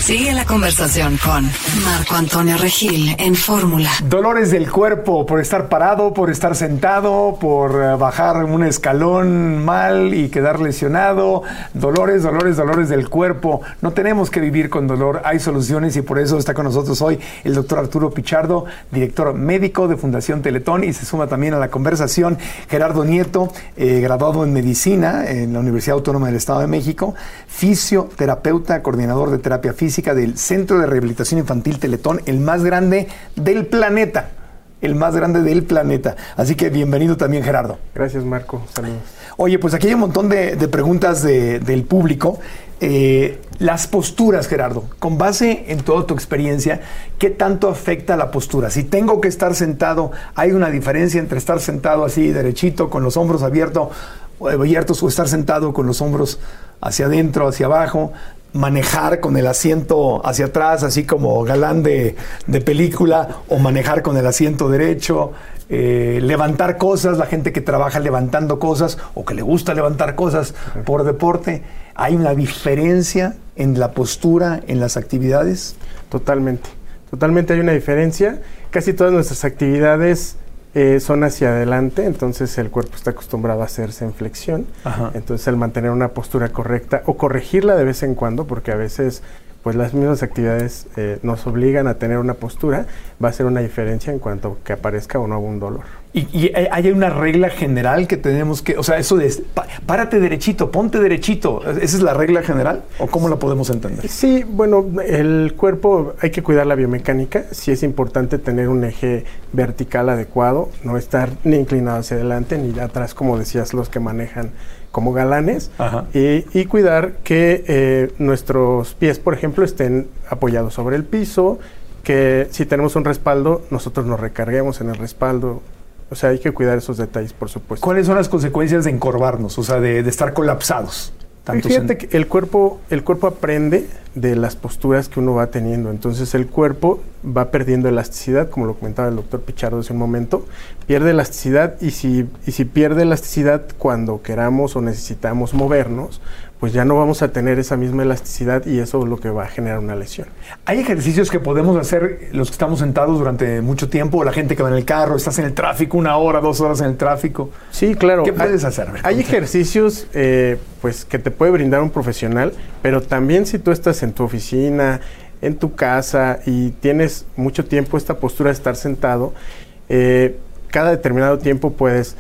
Sigue la conversación con Marco Antonio Regil en Fórmula. Dolores del cuerpo por estar parado, por estar sentado, por uh, bajar un escalón mal y quedar lesionado. Dolores, dolores, dolores del cuerpo. No tenemos que vivir con dolor, hay soluciones y por eso está con nosotros hoy el doctor Arturo Pichardo, director médico de Fundación Teletón, y se suma también a la conversación Gerardo Nieto, eh, graduado en medicina en la Universidad Autónoma del Estado de México, fisioterapeuta, coordinador de terapia física del Centro de Rehabilitación Infantil Teletón, el más grande del planeta, el más grande del planeta. Así que bienvenido también, Gerardo. Gracias, Marco. Saludos. Oye, pues aquí hay un montón de, de preguntas de, del público. Eh, las posturas, Gerardo, con base en toda tu experiencia, ¿qué tanto afecta la postura? Si tengo que estar sentado, ¿hay una diferencia entre estar sentado así derechito, con los hombros abiertos, abiertos o estar sentado con los hombros hacia adentro, hacia abajo? Manejar con el asiento hacia atrás, así como galán de, de película, o manejar con el asiento derecho, eh, levantar cosas, la gente que trabaja levantando cosas o que le gusta levantar cosas por deporte. ¿Hay una diferencia en la postura, en las actividades? Totalmente, totalmente hay una diferencia. Casi todas nuestras actividades Eh, son hacia adelante, entonces el cuerpo está acostumbrado a hacerse en flexión. Ajá. Entonces el mantener una postura correcta o corregirla de vez en cuando, porque a veces pues las mismas actividades eh, nos obligan a tener una postura, va a hacer una diferencia en cuanto que aparezca o no un dolor. Y, y hay una regla general que tenemos que, o sea, eso de pá, párate derechito, ponte derechito, ¿esa es la regla general o cómo la podemos entender? Sí, bueno, el cuerpo hay que cuidar la biomecánica, sí es importante tener un eje vertical adecuado, no estar ni inclinado hacia adelante ni atrás, como decías, los que manejan como galanes, y, y cuidar que eh, nuestros pies, por ejemplo, estén apoyados sobre el piso, que si tenemos un respaldo, nosotros nos recarguemos en el respaldo. O sea, hay que cuidar esos detalles, por supuesto. ¿Cuáles son las consecuencias de encorvarnos, o sea, de, de estar colapsados? Tanto Fíjate en... que el cuerpo, el cuerpo aprende de las posturas que uno va teniendo. Entonces el cuerpo va perdiendo elasticidad, como lo comentaba el doctor Pichardo hace un momento, pierde elasticidad y si, y si pierde elasticidad cuando queramos o necesitamos movernos, pues ya no vamos a tener esa misma elasticidad y eso es lo que va a generar una lesión. ¿Hay ejercicios que podemos hacer los que estamos sentados durante mucho tiempo, o la gente que va en el carro, estás en el tráfico, una hora, dos horas en el tráfico? Sí, claro. ¿Qué puedes hacer? Hay ejercicios eh, pues que te puede brindar un profesional, pero también si tú estás en tu oficina, en tu casa y tienes mucho tiempo esta postura de estar sentado, eh, cada determinado tiempo puedes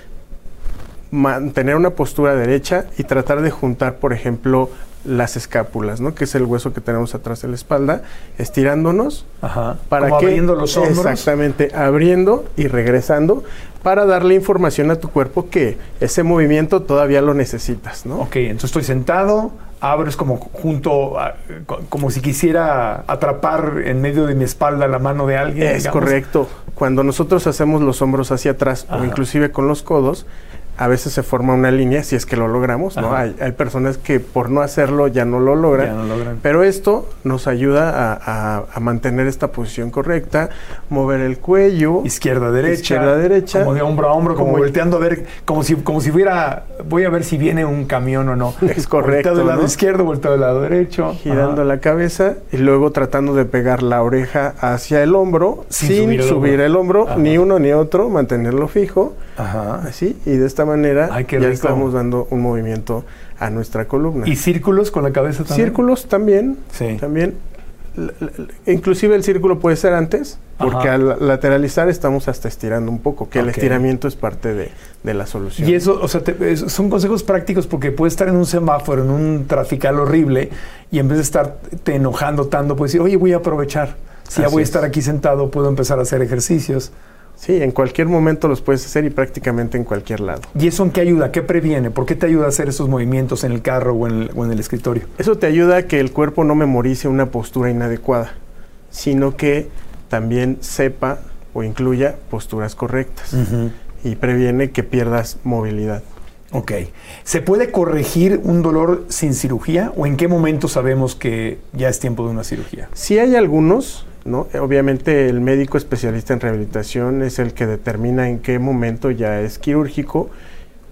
mantener una postura derecha y tratar de juntar, por ejemplo, las escápulas, ¿no? Que es el hueso que tenemos atrás de la espalda, estirándonos. Ajá. Para Como que, abriendo los hombros. Exactamente, abriendo y regresando para darle información a tu cuerpo que ese movimiento todavía lo necesitas, ¿no? Ok, entonces estoy sentado, abres como junto, a, como si quisiera atrapar en medio de mi espalda la mano de alguien. Es digamos. Correcto. Cuando nosotros hacemos los hombros hacia atrás, ajá, o inclusive con los codos, a veces se forma una línea, si es que lo logramos, ¿no? Hay, hay personas que por no hacerlo ya no lo logran, ya no logran. Pero esto nos ayuda a, a, a mantener esta posición correcta, mover el cuello. Izquierda, derecha. Izquierda, derecha. Como de hombro a hombro, como, como volteando a ver, como si, como si fuera, voy a ver si viene un camión o no. Es correcto, volteado del lado ¿no? izquierdo, volteado del lado derecho. Girando ajá, la cabeza y luego tratando de pegar la oreja hacia el hombro, sin, sin subir el subir hombro, el hombro ni uno ni otro, mantenerlo fijo. Ajá. Así, y de esta manera Ay, ya rico. Estamos dando un movimiento a nuestra columna. ¿Y círculos con la cabeza también? Círculos también, sí. También. L- l- inclusive el círculo puede ser antes, porque ajá, al lateralizar estamos hasta estirando un poco, que okay, el estiramiento es parte de, de la solución. Y eso, o sea, te, es, son consejos prácticos porque puedes estar en un semáforo, en un trafical horrible, y en vez de estar te enojando tanto, puedes decir, oye, voy a aprovechar. Si Así ya voy a estar es. aquí sentado, puedo empezar a hacer ejercicios. Sí, en cualquier momento los puedes hacer y prácticamente en cualquier lado. ¿Y eso en qué ayuda? ¿Qué previene? ¿Por qué te ayuda a hacer esos movimientos en el carro o en el, o en el escritorio? Eso te ayuda a que el cuerpo no memorice una postura inadecuada, sino que también sepa o incluya posturas correctas. Uh-huh. Y previene que pierdas movilidad. Ok. ¿Se puede corregir un dolor sin cirugía o en qué momento sabemos que ya es tiempo de una cirugía? Sí hay algunos, ¿no? Obviamente el médico especialista en rehabilitación es el que determina en qué momento ya es quirúrgico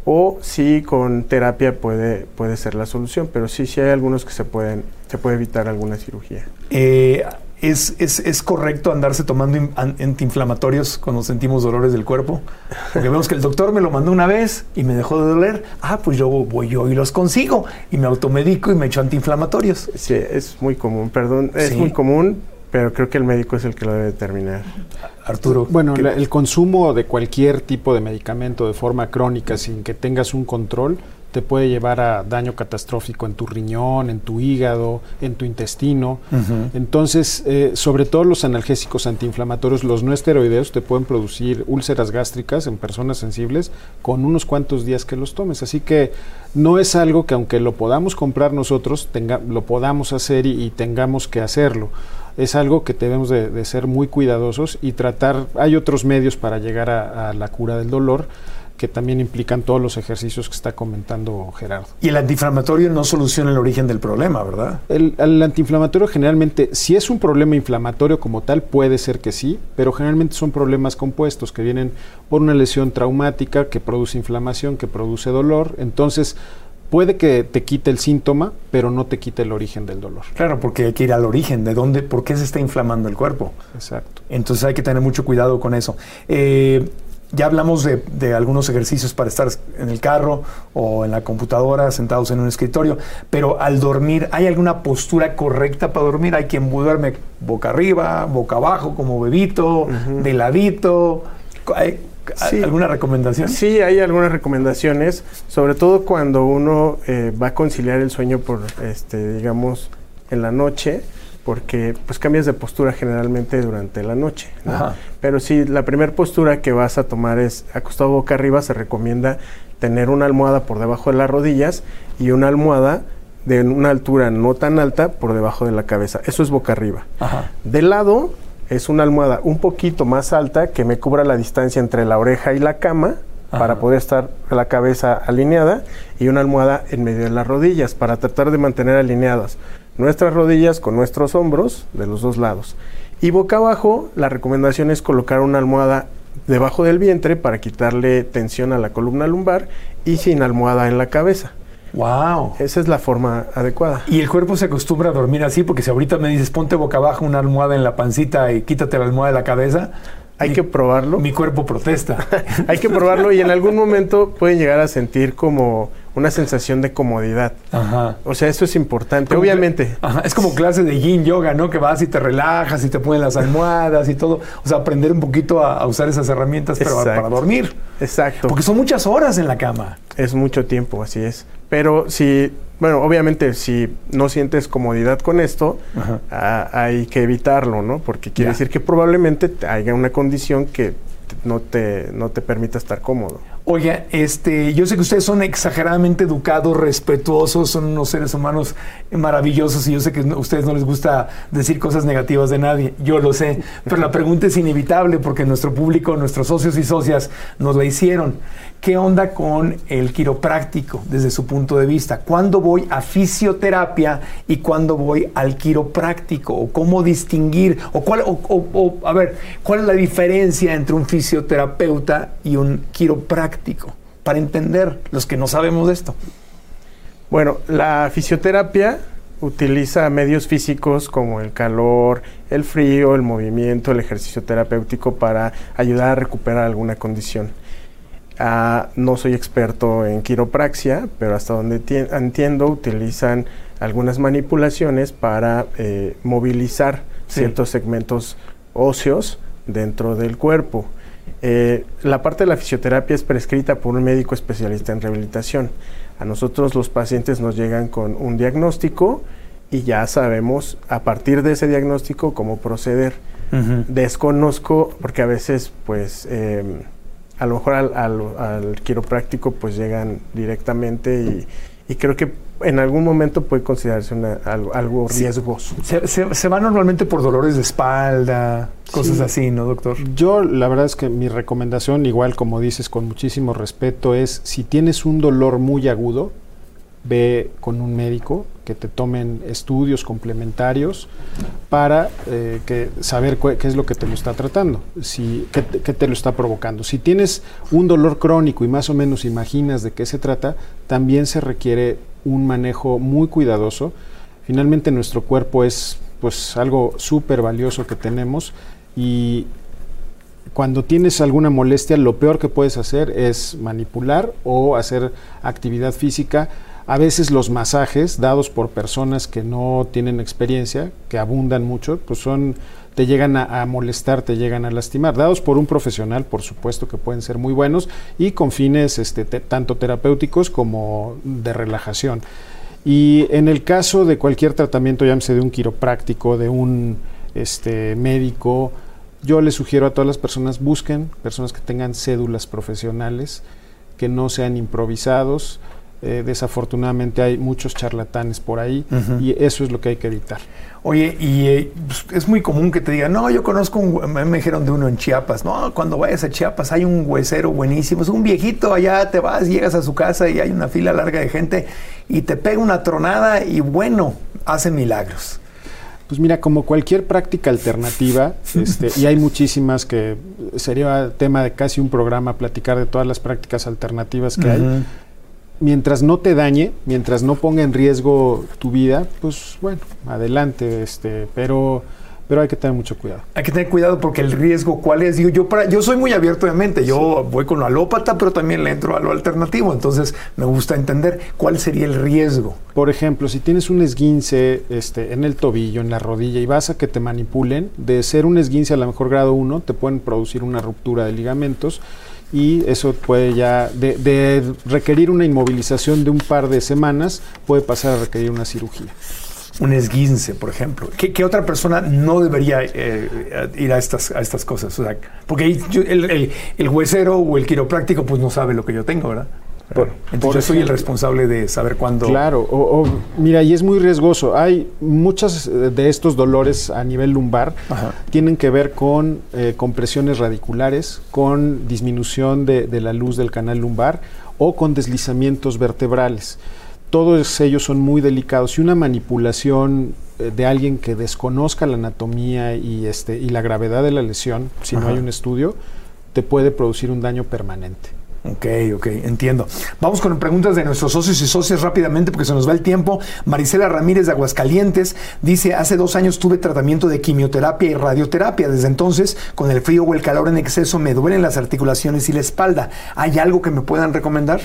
o si con terapia puede, puede ser la solución, pero sí, sí hay algunos que se pueden, se puede evitar alguna cirugía. Eh, ¿es, es, ¿Es correcto andarse tomando in, an, antiinflamatorios cuando sentimos dolores del cuerpo? Porque vemos que el doctor me lo mandó una vez y me dejó de doler. Ah, pues yo voy yo y los consigo y me automedico y me echo antiinflamatorios. Sí, es muy común, perdón, es sí. muy común, pero creo que el médico es el que lo debe determinar. Arturo. Bueno, la, el consumo de cualquier tipo de medicamento de forma crónica sin que tengas un control te puede llevar a daño catastrófico en tu riñón, en tu hígado, en tu intestino. Uh-huh. Entonces, eh, sobre todo los analgésicos antiinflamatorios, los no esteroideos, te pueden producir úlceras gástricas en personas sensibles con unos cuantos días que los tomes. Así que no es algo que aunque lo podamos comprar nosotros, tenga, lo podamos hacer y, y tengamos que hacerlo. Es algo que debemos de, de ser muy cuidadosos y tratar. Hay otros medios para llegar a, a la cura del dolor que también implican todos los ejercicios que está comentando Gerardo. Y el antiinflamatorio no soluciona el origen del problema, ¿verdad? El, el antiinflamatorio generalmente, si es un problema inflamatorio como tal, puede ser que sí, pero generalmente son problemas compuestos que vienen por una lesión traumática que produce inflamación, que produce dolor. Entonces, puede que te quite el síntoma, pero no te quite el origen del dolor. Claro, porque hay que ir al origen, de dónde, por qué se está inflamando el cuerpo. Exacto. Entonces hay que tener mucho cuidado con eso. Eh, ya hablamos de, de algunos ejercicios para estar en el carro o en la computadora, sentados en un escritorio, pero al dormir, ¿hay alguna postura correcta para dormir? Hay quien duerme boca arriba, boca abajo, como bebito, uh-huh. de ladito. ¿Hay, Sí. ¿Alguna recomendación? Sí, hay algunas recomendaciones, sobre todo cuando uno eh, va a conciliar el sueño por, este, digamos, en la noche, porque pues cambias de postura generalmente durante la noche, ¿no? Ajá. Pero si la primera postura que vas a tomar es acostado boca arriba, se recomienda tener una almohada por debajo de las rodillas y una almohada de una altura no tan alta por debajo de la cabeza. Eso es boca arriba. Ajá. De lado es una almohada un poquito más alta que me cubra la distancia entre la oreja y la cama. Ajá. Para poder estar la cabeza alineada, y una almohada en medio de las rodillas para tratar de mantener alineadas nuestras rodillas con nuestros hombros de los dos lados. Y boca abajo, la recomendación es colocar una almohada debajo del vientre para quitarle tensión a la columna lumbar y sin almohada en la cabeza. Wow. Esa es la forma adecuada. Y el cuerpo se acostumbra a dormir así, porque si ahorita me dices ponte boca abajo una almohada en la pancita y quítate la almohada de la cabeza, hay mi, que probarlo. Mi cuerpo protesta. Hay que probarlo y en algún momento pueden llegar a sentir como una sensación de comodidad. Ajá. O sea, eso es importante, como obviamente. Que, ajá, es como clase de yin yoga, ¿no? Que vas y te relajas y te ponen las almohadas y todo. O sea, aprender un poquito a, a usar esas herramientas pero para dormir. Exacto. Porque son muchas horas en la cama. Es mucho tiempo, así es. Pero si, bueno, obviamente si no sientes comodidad con esto, a, hay que evitarlo, ¿no? Porque quiere ya. decir que probablemente haya una condición que no te, no te permita estar cómodo. Oiga, este, yo sé que ustedes son exageradamente educados, respetuosos, son unos seres humanos maravillosos y yo sé que a ustedes no les gusta decir cosas negativas de nadie, yo lo sé, pero la pregunta es inevitable porque nuestro público, nuestros socios y socias nos la hicieron. ¿Qué onda con el quiropráctico desde su punto de vista? ¿Cuándo voy a fisioterapia y cuándo voy al quiropráctico? ¿O cómo distinguir? ¿O cuál, o, o, o, a ver, cuál es la diferencia entre un fisioterapeuta y un quiropráctico? Para entender los que no sabemos de esto. Bueno, la fisioterapia utiliza medios físicos como el calor, el frío, el movimiento, el ejercicio terapéutico para ayudar a recuperar alguna condición. Uh, no soy experto en quiropraxia, pero hasta donde entiendo utilizan algunas manipulaciones para eh, movilizar sí. ciertos segmentos óseos dentro del cuerpo. Eh, la parte de la fisioterapia es prescrita por un médico especialista en rehabilitación. A nosotros los pacientes nos llegan con un diagnóstico y ya sabemos a partir de ese diagnóstico cómo proceder. Uh-huh. Desconozco, porque a veces pues... Eh, a lo mejor al, al, al quiropráctico pues llegan directamente y, y creo que en algún momento puede considerarse una, algo, algo riesgoso. Se, se, se va normalmente por dolores de espalda, cosas sí. así, ¿no, doctor? Yo la verdad es que mi recomendación, igual como dices con muchísimo respeto, es si tienes un dolor muy agudo, ve con un médico, que te tomen estudios complementarios para eh, que saber cu- qué es lo que te lo está tratando, si, qué, qué te lo está provocando. Si tienes un dolor crónico y más o menos imaginas de qué se trata, también se requiere un manejo muy cuidadoso. Finalmente nuestro cuerpo es pues algo súper valioso que tenemos, y cuando tienes alguna molestia, lo peor que puedes hacer es manipular o hacer actividad física. A veces los masajes dados por personas que no tienen experiencia, que abundan mucho, pues son, te llegan a, a molestar, te llegan a lastimar. Dados por un profesional, por supuesto que pueden ser muy buenos y con fines este, te, tanto terapéuticos como de relajación. Y en el caso de cualquier tratamiento, llámese de un quiropráctico, de un este, médico, yo les sugiero a todas las personas, busquen personas que tengan cédulas profesionales, que no sean improvisados. Eh, desafortunadamente hay muchos charlatanes por ahí, uh-huh. y eso es lo que hay que evitar. Oye, y eh, pues, es muy común que te digan, no, yo conozco, un, me dijeron de uno en Chiapas, no, cuando vayas a Chiapas hay un huesero buenísimo, es un viejito, allá te vas, llegas a su casa y hay una fila larga de gente y te pega una tronada y bueno, hace milagros. Pues mira, como cualquier práctica alternativa, este, y hay muchísimas que sería tema de casi un programa platicar de todas las prácticas alternativas que uh-huh. hay. Mientras no te dañe, mientras no ponga en riesgo tu vida, pues bueno, adelante, este, pero, pero hay que tener mucho cuidado. Hay que tener cuidado porque el riesgo, ¿cuál es? Digo, yo, para, yo soy muy abierto de mente, yo sí. voy con lo alópata, pero también le entro a lo alternativo, entonces me gusta entender cuál sería el riesgo. Por ejemplo, si tienes un esguince este, en el tobillo, en la rodilla, y vas a que te manipulen, de ser un esguince a lo mejor grado uno, te pueden producir una ruptura de ligamentos, y eso puede ya, de, de requerir una inmovilización de un par de semanas, puede pasar a requerir una cirugía. Un esguince, por ejemplo. ¿Qué, qué otra persona no debería eh, ir a estas, a estas cosas? O sea, porque yo, el, el, el huesero o el quiropráctico pues no sabe lo que yo tengo, ¿verdad? Por, Entonces por yo soy ejemplo, el responsable de saber cuándo... Claro, o, o, mira, y es muy riesgoso. Hay muchos de estos dolores a nivel lumbar, Ajá. tienen que ver con eh, compresiones radiculares, con disminución de, de la luz del canal lumbar o con deslizamientos vertebrales. Todos ellos son muy delicados y una manipulación eh, de alguien que desconozca la anatomía y, este, y la gravedad de la lesión, si Ajá. no hay un estudio, te puede producir un daño permanente. Ok, ok, entiendo. Vamos con preguntas de nuestros socios y socias rápidamente porque se nos va el tiempo. Marisela Ramírez de Aguascalientes dice, hace dos años tuve tratamiento de quimioterapia y radioterapia. Desde entonces, con el frío o el calor en exceso, me duelen las articulaciones y la espalda. ¿Hay algo que me puedan recomendar?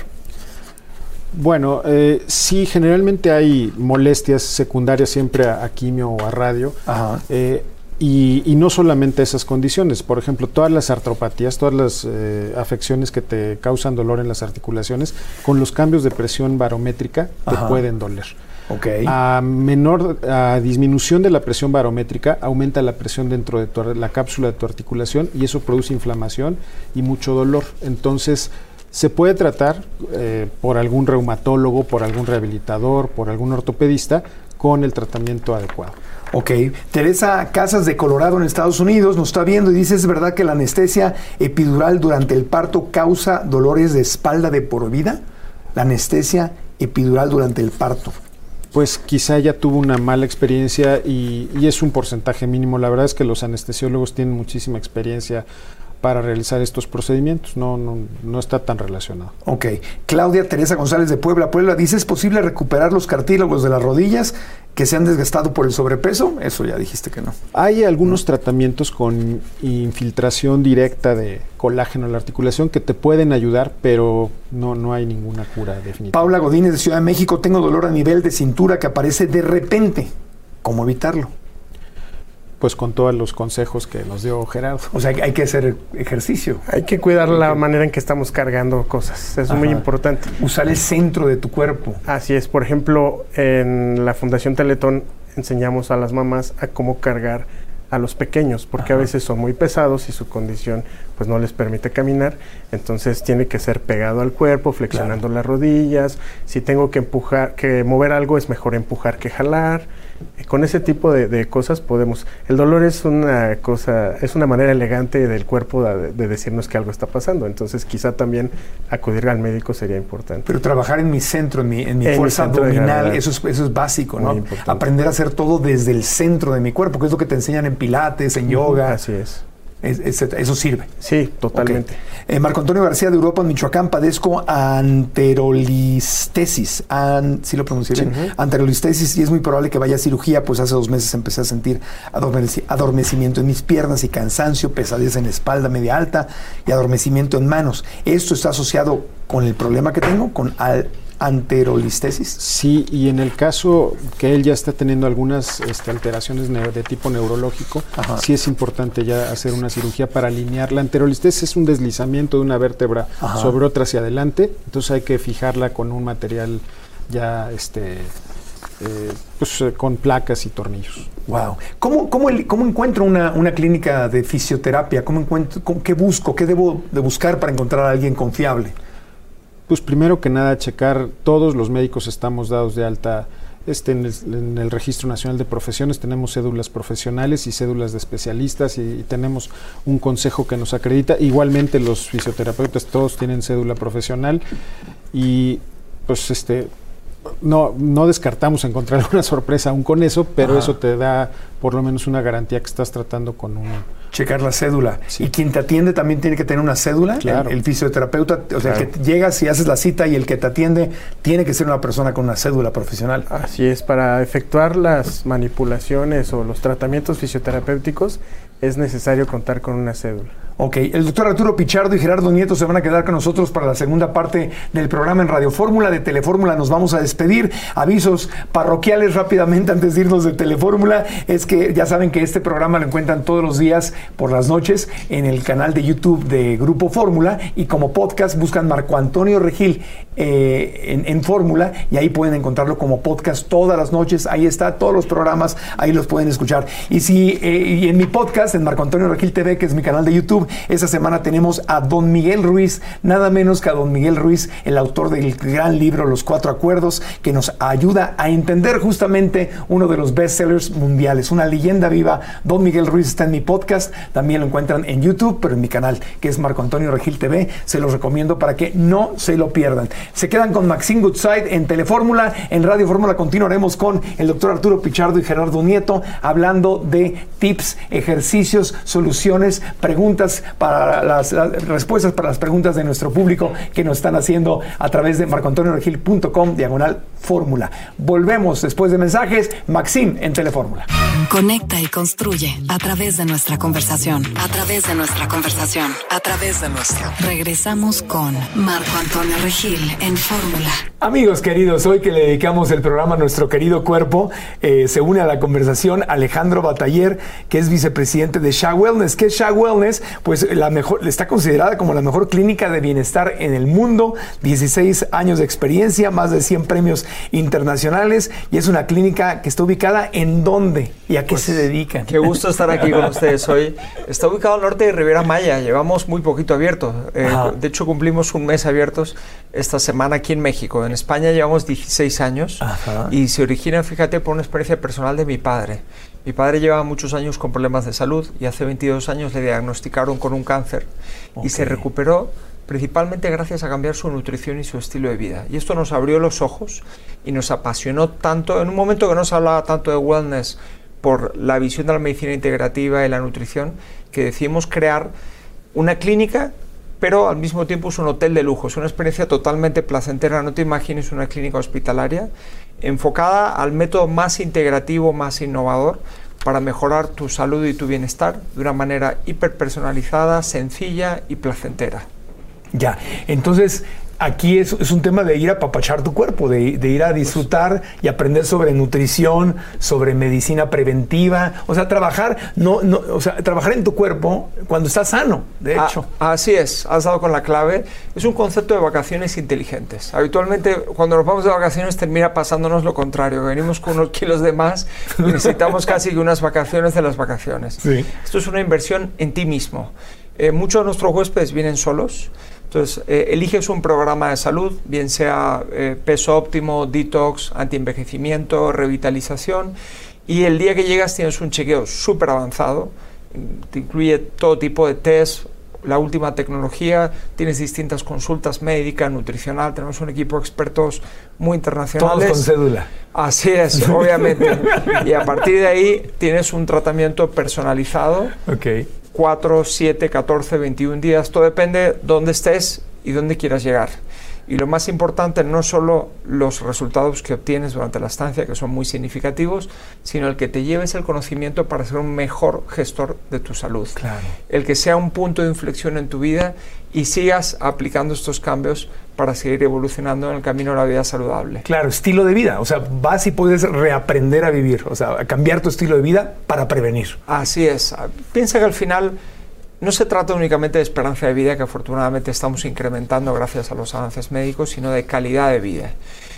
Bueno, eh, sí, generalmente hay molestias secundarias siempre a, a quimio o a radio. Ajá. Eh, Y, y no solamente esas condiciones, por ejemplo, todas las artropatías, todas las eh, afecciones que te causan dolor en las articulaciones, con los cambios de presión barométrica te Ajá. pueden doler. Okay. A menor a disminución de la presión barométrica, aumenta la presión dentro de tu, la cápsula de tu articulación y eso produce inflamación y mucho dolor. Entonces, se puede tratar eh, por algún reumatólogo, por algún rehabilitador, por algún ortopedista, con el tratamiento adecuado. Ok, Teresa Casas de Colorado en Estados Unidos nos está viendo y dice, ¿es verdad que la anestesia epidural durante el parto causa dolores de espalda de por vida? La anestesia epidural durante el parto. Pues quizá ya tuvo una mala experiencia y, y es un porcentaje mínimo. La verdad es que los anestesiólogos tienen muchísima experiencia para realizar estos procedimientos, no, no, no está tan relacionado. Ok. Claudia Teresa González de Puebla, Puebla, dice, ¿es posible recuperar los cartílagos de las rodillas que se han desgastado por el sobrepeso? Eso ya dijiste que no. Hay algunos no. tratamientos con infiltración directa de colágeno en la articulación que te pueden ayudar, pero no, no hay ninguna cura definitiva. Paula Godínez de Ciudad de México, tengo dolor a nivel de cintura que aparece de repente. ¿Cómo evitarlo? Pues con todos los consejos que nos dio Gerardo. O sea, hay que hacer ejercicio. Hay que cuidar la manera en que estamos cargando cosas. Es Ajá. muy importante. Usar el centro de tu cuerpo. Así es. Por ejemplo, en la Fundación Teletón enseñamos a las mamás a cómo cargar a los pequeños, porque Ajá. a veces son muy pesados y su condición pues no les permite caminar. Entonces tiene que ser pegado al cuerpo, flexionando claro. las rodillas. Si tengo que empujar, que mover algo, es mejor empujar que jalar. Con ese tipo de, de cosas podemos... El dolor es una cosa, es una manera elegante del cuerpo de, de decirnos que algo está pasando. Entonces, quizá también acudir al médico sería importante. Pero trabajar en mi centro, en mi, en mi en fuerza mi abdominal, eso es, eso es básico, ¿no? Aprender a hacer todo desde el centro de mi cuerpo, que es lo que te enseñan en pilates, en yoga. Así es. Es, es, eso sirve. Sí, totalmente. Okay. Eh, Marco Antonio García de Europa, Michoacán, padezco anterolistesis. An, ¿Sí lo pronuncié bien? Uh-huh. Anterolistesis, y es muy probable que vaya a cirugía, pues hace dos meses empecé a sentir adormeci- adormecimiento en mis piernas y cansancio, pesadez en la espalda media alta y adormecimiento en manos. ¿Esto está asociado con el problema que tengo, con al anterolistesis? Sí, y en el caso que él ya está teniendo algunas este, alteraciones ne- de tipo neurológico, Ajá. sí es importante ya hacer una cirugía para alinear. La anterolistesis es un deslizamiento de una vértebra Ajá. sobre otra hacia adelante, entonces hay que fijarla con un material ya este eh, pues, eh, con placas y tornillos. Wow. ¿Cómo, cómo, el, cómo encuentro una, una clínica de fisioterapia? ¿Cómo encuentro, cómo, ¿Qué busco? ¿Qué debo de buscar para encontrar a alguien confiable? Pues primero que nada, checar, todos los médicos estamos dados de alta este, en, el, en el Registro Nacional de Profesiones, tenemos cédulas profesionales y cédulas de especialistas y, y tenemos un consejo que nos acredita. Igualmente los fisioterapeutas todos tienen cédula profesional y pues este no, no descartamos encontrar alguna sorpresa aún con eso, pero Ajá. eso te da por lo menos una garantía que estás tratando con un... Checar la cédula. Sí. ¿Y quien te atiende también tiene que tener una cédula? Claro. El, el fisioterapeuta, o sea, Claro. que llegas y haces la cita y el que te atiende tiene que ser una persona con una cédula profesional. Así es, para efectuar las manipulaciones o los tratamientos fisioterapéuticos es necesario contar con una cédula. Ok, el doctor Arturo Pichardo y Gerardo Nieto se van a quedar con nosotros para la segunda parte del programa en Radio Fórmula. De Telefórmula nos vamos a despedir. Avisos parroquiales rápidamente antes de irnos de Telefórmula. Es que ya saben que este programa lo encuentran todos los días por las noches en el canal de YouTube de Grupo Fórmula y como podcast buscan Marco Antonio Regil eh, en, en Fórmula y ahí pueden encontrarlo como podcast todas las noches. Ahí está, todos los programas, ahí los pueden escuchar. Y si eh, y en mi podcast, en Marco Antonio Regil T V, que es mi canal de YouTube, esta semana tenemos a don Miguel Ruiz, nada menos que a don Miguel Ruiz, el autor del gran libro Los Cuatro Acuerdos, que nos ayuda a entender justamente uno de los bestsellers mundiales, una leyenda viva. Don Miguel Ruiz está en mi podcast, también lo encuentran en YouTube, pero en mi canal, que es Marco Antonio Regil T V, se los recomiendo para que no se lo pierdan. Se quedan con Maxine Goodside en Telefórmula, en Radio Fórmula continuaremos con el doctor Arturo Pichardo y Gerardo Nieto, hablando de tips, ejercicios, soluciones, preguntas para las, las respuestas para las preguntas de nuestro público que nos están haciendo a través de marcoantonioregil punto com diagonal fórmula. Volvemos después de mensajes. Maxine en Telefórmula. Conecta y construye a través de nuestra conversación, a través de nuestra conversación, a través de nuestra. Regresamos con Marco Antonio Regil en Fórmula. Amigos queridos, hoy que le dedicamos el programa a nuestro querido cuerpo, eh, se une a la conversación Alejandro Bataller, que es vicepresidente de Sha Wellness. ¿Qué es Sha Wellness? Pues la mejor, está considerada como la mejor clínica de bienestar en el mundo, dieciséis años de experiencia, más de cien premios internacionales, y es una clínica que está ubicada ¿en dónde? ¿Y a qué pues, se dedican? Qué gusto estar aquí con ustedes hoy. Está ubicado al norte de Riviera Maya, llevamos muy poquito abierto. Eh, de hecho, cumplimos un mes abiertos esta semana aquí en México. En España llevamos dieciséis años. Ajá. Y se origina, fíjate, por una experiencia personal de mi padre. Mi padre llevaba muchos años con problemas de salud y hace veintidós años le diagnosticaron con un cáncer. Okay. Y se recuperó principalmente gracias a cambiar su nutrición y su estilo de vida. Y esto nos abrió los ojos y nos apasionó tanto, en un momento que no se hablaba tanto de wellness por la visión de la medicina integrativa y la nutrición, que decidimos crear una clínica, pero al mismo tiempo es un hotel de lujo. Es una experiencia totalmente placentera. No te imagines una clínica hospitalaria enfocada al método más integrativo, más innovador, para mejorar tu salud y tu bienestar de una manera hiperpersonalizada, sencilla y placentera. Ya, entonces aquí es, es un tema de ir a apapachar tu cuerpo, de, de ir a disfrutar y aprender sobre nutrición, sobre medicina preventiva, o sea, trabajar, no, no, o sea, trabajar en tu cuerpo cuando estás sano, de hecho. Ah, así es, has dado con la clave. Es un concepto de vacaciones inteligentes. Habitualmente, cuando nos vamos de vacaciones, termina pasándonos lo contrario. Venimos con unos kilos de más y necesitamos casi que unas vacaciones de las vacaciones. Sí. Esto es una inversión en ti mismo. Eh, muchos de nuestros huéspedes vienen solos. Entonces, eh, eliges un programa de salud, bien sea eh, peso óptimo, detox, antienvejecimiento, revitalización, y el día que llegas tienes un chequeo súper avanzado, te incluye todo tipo de test, la última tecnología, tienes distintas consultas médicas, nutricional, tenemos un equipo de expertos muy internacionales. Todos con cédula. Así es, obviamente. Y a partir de ahí tienes un tratamiento personalizado. Ok. cuatro, siete, catorce, veintiún días, todo depende de dónde estés y dónde quieras llegar. Y lo más importante no solo los resultados que obtienes durante la estancia, que son muy significativos, sino el que te lleves el conocimiento para ser un mejor gestor de tu salud. Claro. El que sea un punto de inflexión en tu vida y sigas aplicando estos cambios para seguir evolucionando en el camino de la vida saludable. Claro, estilo de vida. O sea, vas y puedes reaprender a vivir, o sea, a cambiar tu estilo de vida para prevenir. Así es. Piensa que al final no se trata únicamente de esperanza de vida, que afortunadamente estamos incrementando gracias a los avances médicos, sino de calidad de vida.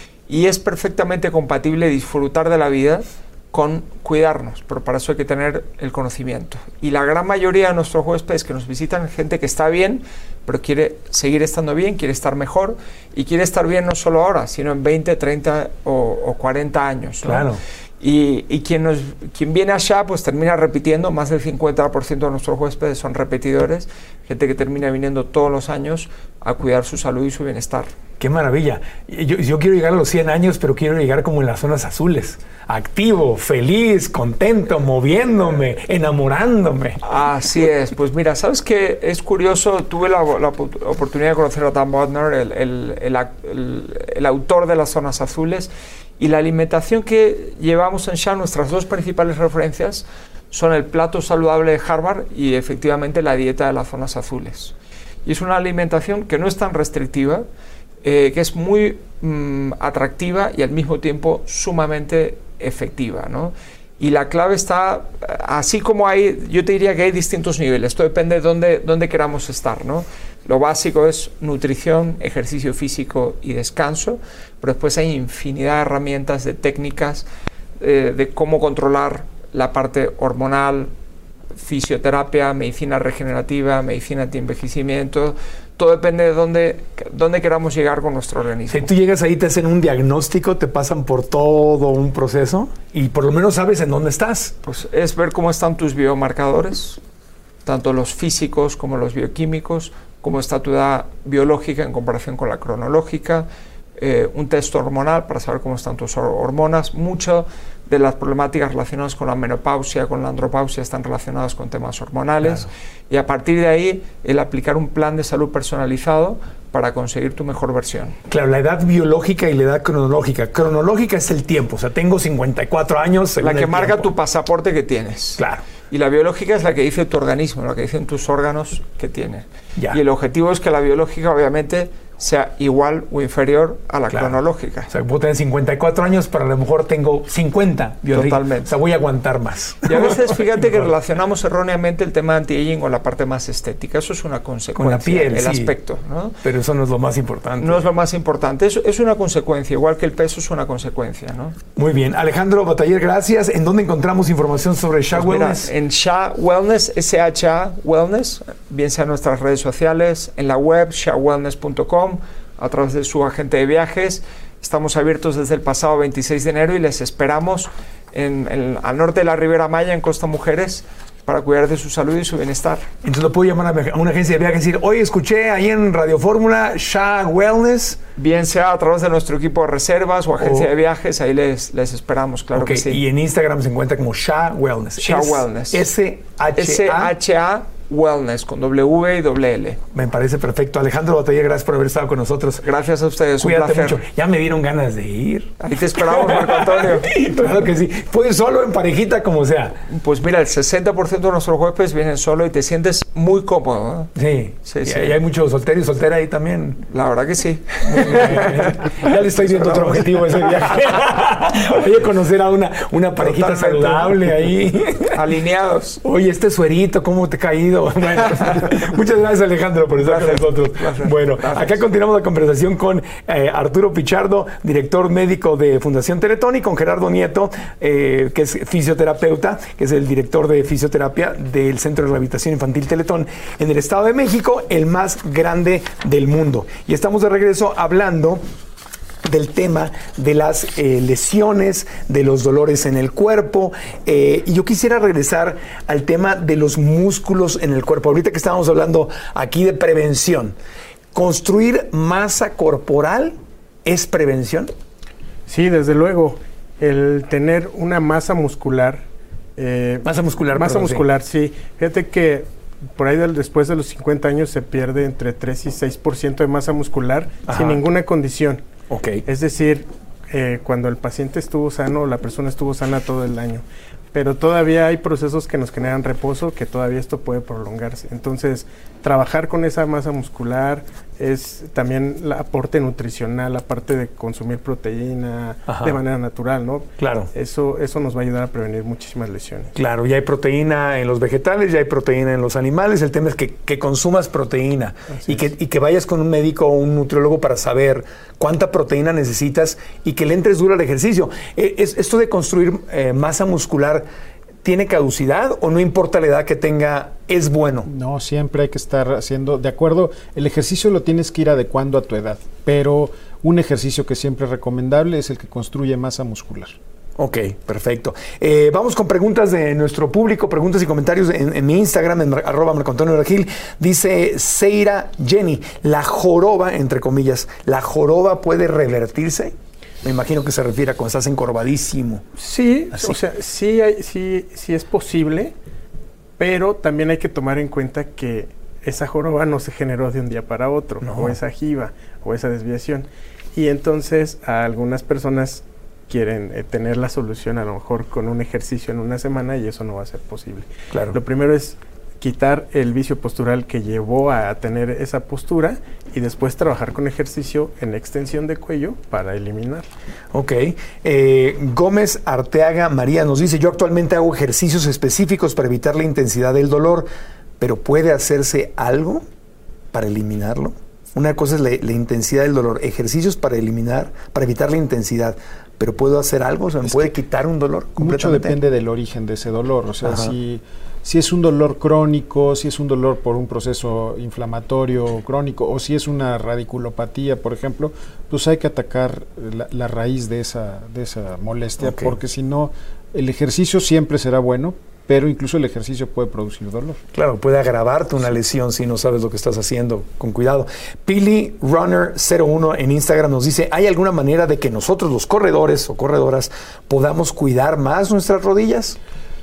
Y es perfectamente compatible disfrutar de la vida con cuidarnos, pero para eso hay que tener el conocimiento. Y la gran mayoría de nuestros huéspedes que nos visitan es gente que está bien, pero quiere seguir estando bien, quiere estar mejor, y quiere estar bien no solo ahora, sino en veinte, treinta o, o cuarenta años, ¿no? Claro. Y, y quien, nos, quien viene allá pues termina repitiendo, más del cincuenta por ciento de nuestros huéspedes son repetidores, gente que termina viniendo todos los años a cuidar su salud y su bienestar. ¡Qué maravilla! Yo, yo quiero llegar a los cien años, pero quiero llegar como en las zonas azules. Activo, feliz, contento, moviéndome, enamorándome. Así es. Pues mira, ¿sabes qué? Es curioso, tuve la, la oportunidad de conocer a Dan Bodner, el, el, el, el, el autor de las zonas azules, y la alimentación que llevamos en S H A, nuestras dos principales referencias, son el plato saludable de Harvard y efectivamente la dieta de las zonas azules. Y es una alimentación que no es tan restrictiva, eh, que es muy mm, atractiva y al mismo tiempo sumamente efectiva, ¿no? Y la clave está, así como hay, yo te diría que hay distintos niveles, esto depende de dónde, dónde queramos estar, ¿no? Lo básico es nutrición, ejercicio físico y descanso, pero después hay infinidad de herramientas, de técnicas, eh, de cómo controlar la parte hormonal, fisioterapia, medicina regenerativa, medicina antienvejecimiento. Todo depende de dónde, dónde queramos llegar con nuestro organismo. Si tú llegas ahí, te hacen un diagnóstico, te pasan por todo un proceso y por lo menos sabes en dónde estás. Pues es ver cómo están tus biomarcadores, tanto los físicos como los bioquímicos, cómo está tu edad biológica en comparación con la cronológica, eh, un test hormonal para saber cómo están tus hormonas. Mucho de las problemáticas relacionadas con la menopausia, con la andropausia, están relacionadas con temas hormonales. Claro. Y a partir de ahí, el aplicar un plan de salud personalizado para conseguir tu mejor versión. Claro, la edad biológica y la edad cronológica. Cronológica es el tiempo, o sea, tengo cincuenta y cuatro años. La que marca tiempo. Tu pasaporte que tienes. Claro. Y la biológica es la que dice tu organismo, la que dicen tus órganos que tienes. Ya. Y el objetivo es que la biológica, obviamente, sea igual o inferior a la claro. cronológica. O sea, puedo tener cincuenta y cuatro años, pero a lo mejor tengo cincuenta biológicos. Totalmente. O sea, voy a aguantar más. Y a veces, fíjate que relacionamos erróneamente el tema anti-aging con la parte más estética. Eso es una consecuencia. Con la piel, el sí. aspecto, ¿no? Pero eso no es lo más importante. No es lo más importante. Es, es una consecuencia, igual que el peso es una consecuencia, ¿no? Muy bien. Alejandro Bataller, gracias. ¿En dónde encontramos información sobre S H A pues Wellness? Mira, en S H A Wellness, S H A Wellness, bien sea en nuestras redes sociales, en la web sha wellness punto com, a través de su agente de viajes. Estamos abiertos desde el pasado veintiséis de enero y les esperamos en, en, al norte de la Riviera Maya, en Costa Mujeres, para cuidar de su salud y su bienestar. Entonces lo puedo llamar a una agencia de viajes y decir, hoy escuché ahí en Radio Fórmula S H A Wellness. Bien sea a través de nuestro equipo de reservas o agencia oh. de viajes, ahí les, les esperamos, claro okay. que sí. Y en Instagram se encuentra como S H A Wellness. S H A Wellness. S H A. S H A Wellness, con W y doble L. Me parece perfecto. Alejandro Bataller, gracias por haber estado con nosotros. Gracias a ustedes, Cuídate un placer. mucho. Ya me dieron ganas de ir. Ahí te esperamos, Marco Antonio. Claro que sí. Puedes solo, en parejita, como sea. Pues mira, el sesenta por ciento de nuestros huéspedes vienen solo y te sientes muy cómodo, ¿no? Sí. Sí, y, sí. y hay muchos solteros y solteras ahí también. La verdad que sí. Ya le estoy viendo otro objetivo a ese viaje. Voy a conocer a una, una parejita Totalmente. saludable ahí. Alineados. Oye, este suerito, ¿cómo te ha caído? Bueno, muchas gracias, Alejandro, por estar con nosotros. Gracias. Bueno, gracias. Acá continuamos la conversación con eh, Arturo Pichardo, director médico de Fundación Teletón, y con Gerardo Nieto, eh, que es fisioterapeuta, que es el director de fisioterapia del Centro de Rehabilitación Infantil Teletón en el Estado de México, el más grande del mundo. Y estamos de regreso hablando del tema de las eh, lesiones, de los dolores en el cuerpo, eh, y yo quisiera regresar al tema de los músculos en el cuerpo. Ahorita que estábamos hablando aquí de prevención, ¿construir masa corporal es prevención? Sí, desde luego. El tener una masa muscular. Eh, masa muscular. Masa perdón, muscular, sí. sí. Fíjate que por ahí del, después de los cincuenta años se pierde entre tres y seis por ciento de masa muscular. Ajá. Sin ninguna condición. Okay. Es decir, eh, cuando el paciente estuvo sano, la persona estuvo sana todo el año. Pero todavía hay procesos que nos generan reposo, que todavía esto puede prolongarse. Entonces, trabajar con esa masa muscular es también el aporte nutricional, aparte de consumir proteína. Ajá. De manera natural, ¿no? Claro. Eso, eso nos va a ayudar a prevenir muchísimas lesiones. Claro, ya hay proteína en los vegetales, ya hay proteína en los animales. El tema es que, que consumas proteína y que, y que vayas con un médico o un nutriólogo para saber cuánta proteína necesitas y que le entres duro al ejercicio. Es, esto de construir eh, masa muscular, ¿tiene caducidad o no importa la edad que tenga, es bueno? No, siempre hay que estar haciendo, de acuerdo, el ejercicio lo tienes que ir adecuando a tu edad, pero un ejercicio que siempre es recomendable es el que construye masa muscular. Ok, perfecto. Eh, vamos con preguntas de nuestro público, preguntas y comentarios en, en mi Instagram, en arroba Marco Antonio Regil. Dice Seira Jenny, la joroba, entre comillas, ¿la joroba puede revertirse? Me imagino que se refiere a cuando estás encorvadísimo. Sí, así. O sea, sí, hay, sí, sí es posible, pero también hay que tomar en cuenta que esa joroba no se generó de un día para otro, no. o esa jiba, o esa desviación. Y entonces a algunas personas quieren eh, tener la solución a lo mejor con un ejercicio en una semana y eso no va a ser posible. Claro. Lo primero es quitar el vicio postural que llevó a tener esa postura y después trabajar con ejercicio en extensión de cuello para eliminar. Ok. Eh, Gómez Arteaga María nos dice, yo actualmente hago ejercicios específicos para evitar la intensidad del dolor, pero ¿puede hacerse algo para eliminarlo? Una cosa es la, la intensidad del dolor, ejercicios para eliminar, para evitar la intensidad, pero ¿puedo hacer algo? O sea, ¿me puede quitar un dolor completamente? Mucho depende del origen de ese dolor, o sea, si... Si es un dolor crónico, si es un dolor por un proceso inflamatorio crónico o si es una radiculopatía, por ejemplo, pues hay que atacar la, la raíz de esa, de esa molestia, okay. porque si no, el ejercicio siempre será bueno, pero incluso el ejercicio puede producir dolor. Claro, puede agravarte una lesión si no sabes lo que estás haciendo, con cuidado. Pili Runner cero uno en Instagram nos dice, ¿hay alguna manera de que nosotros los corredores o corredoras podamos cuidar más nuestras rodillas?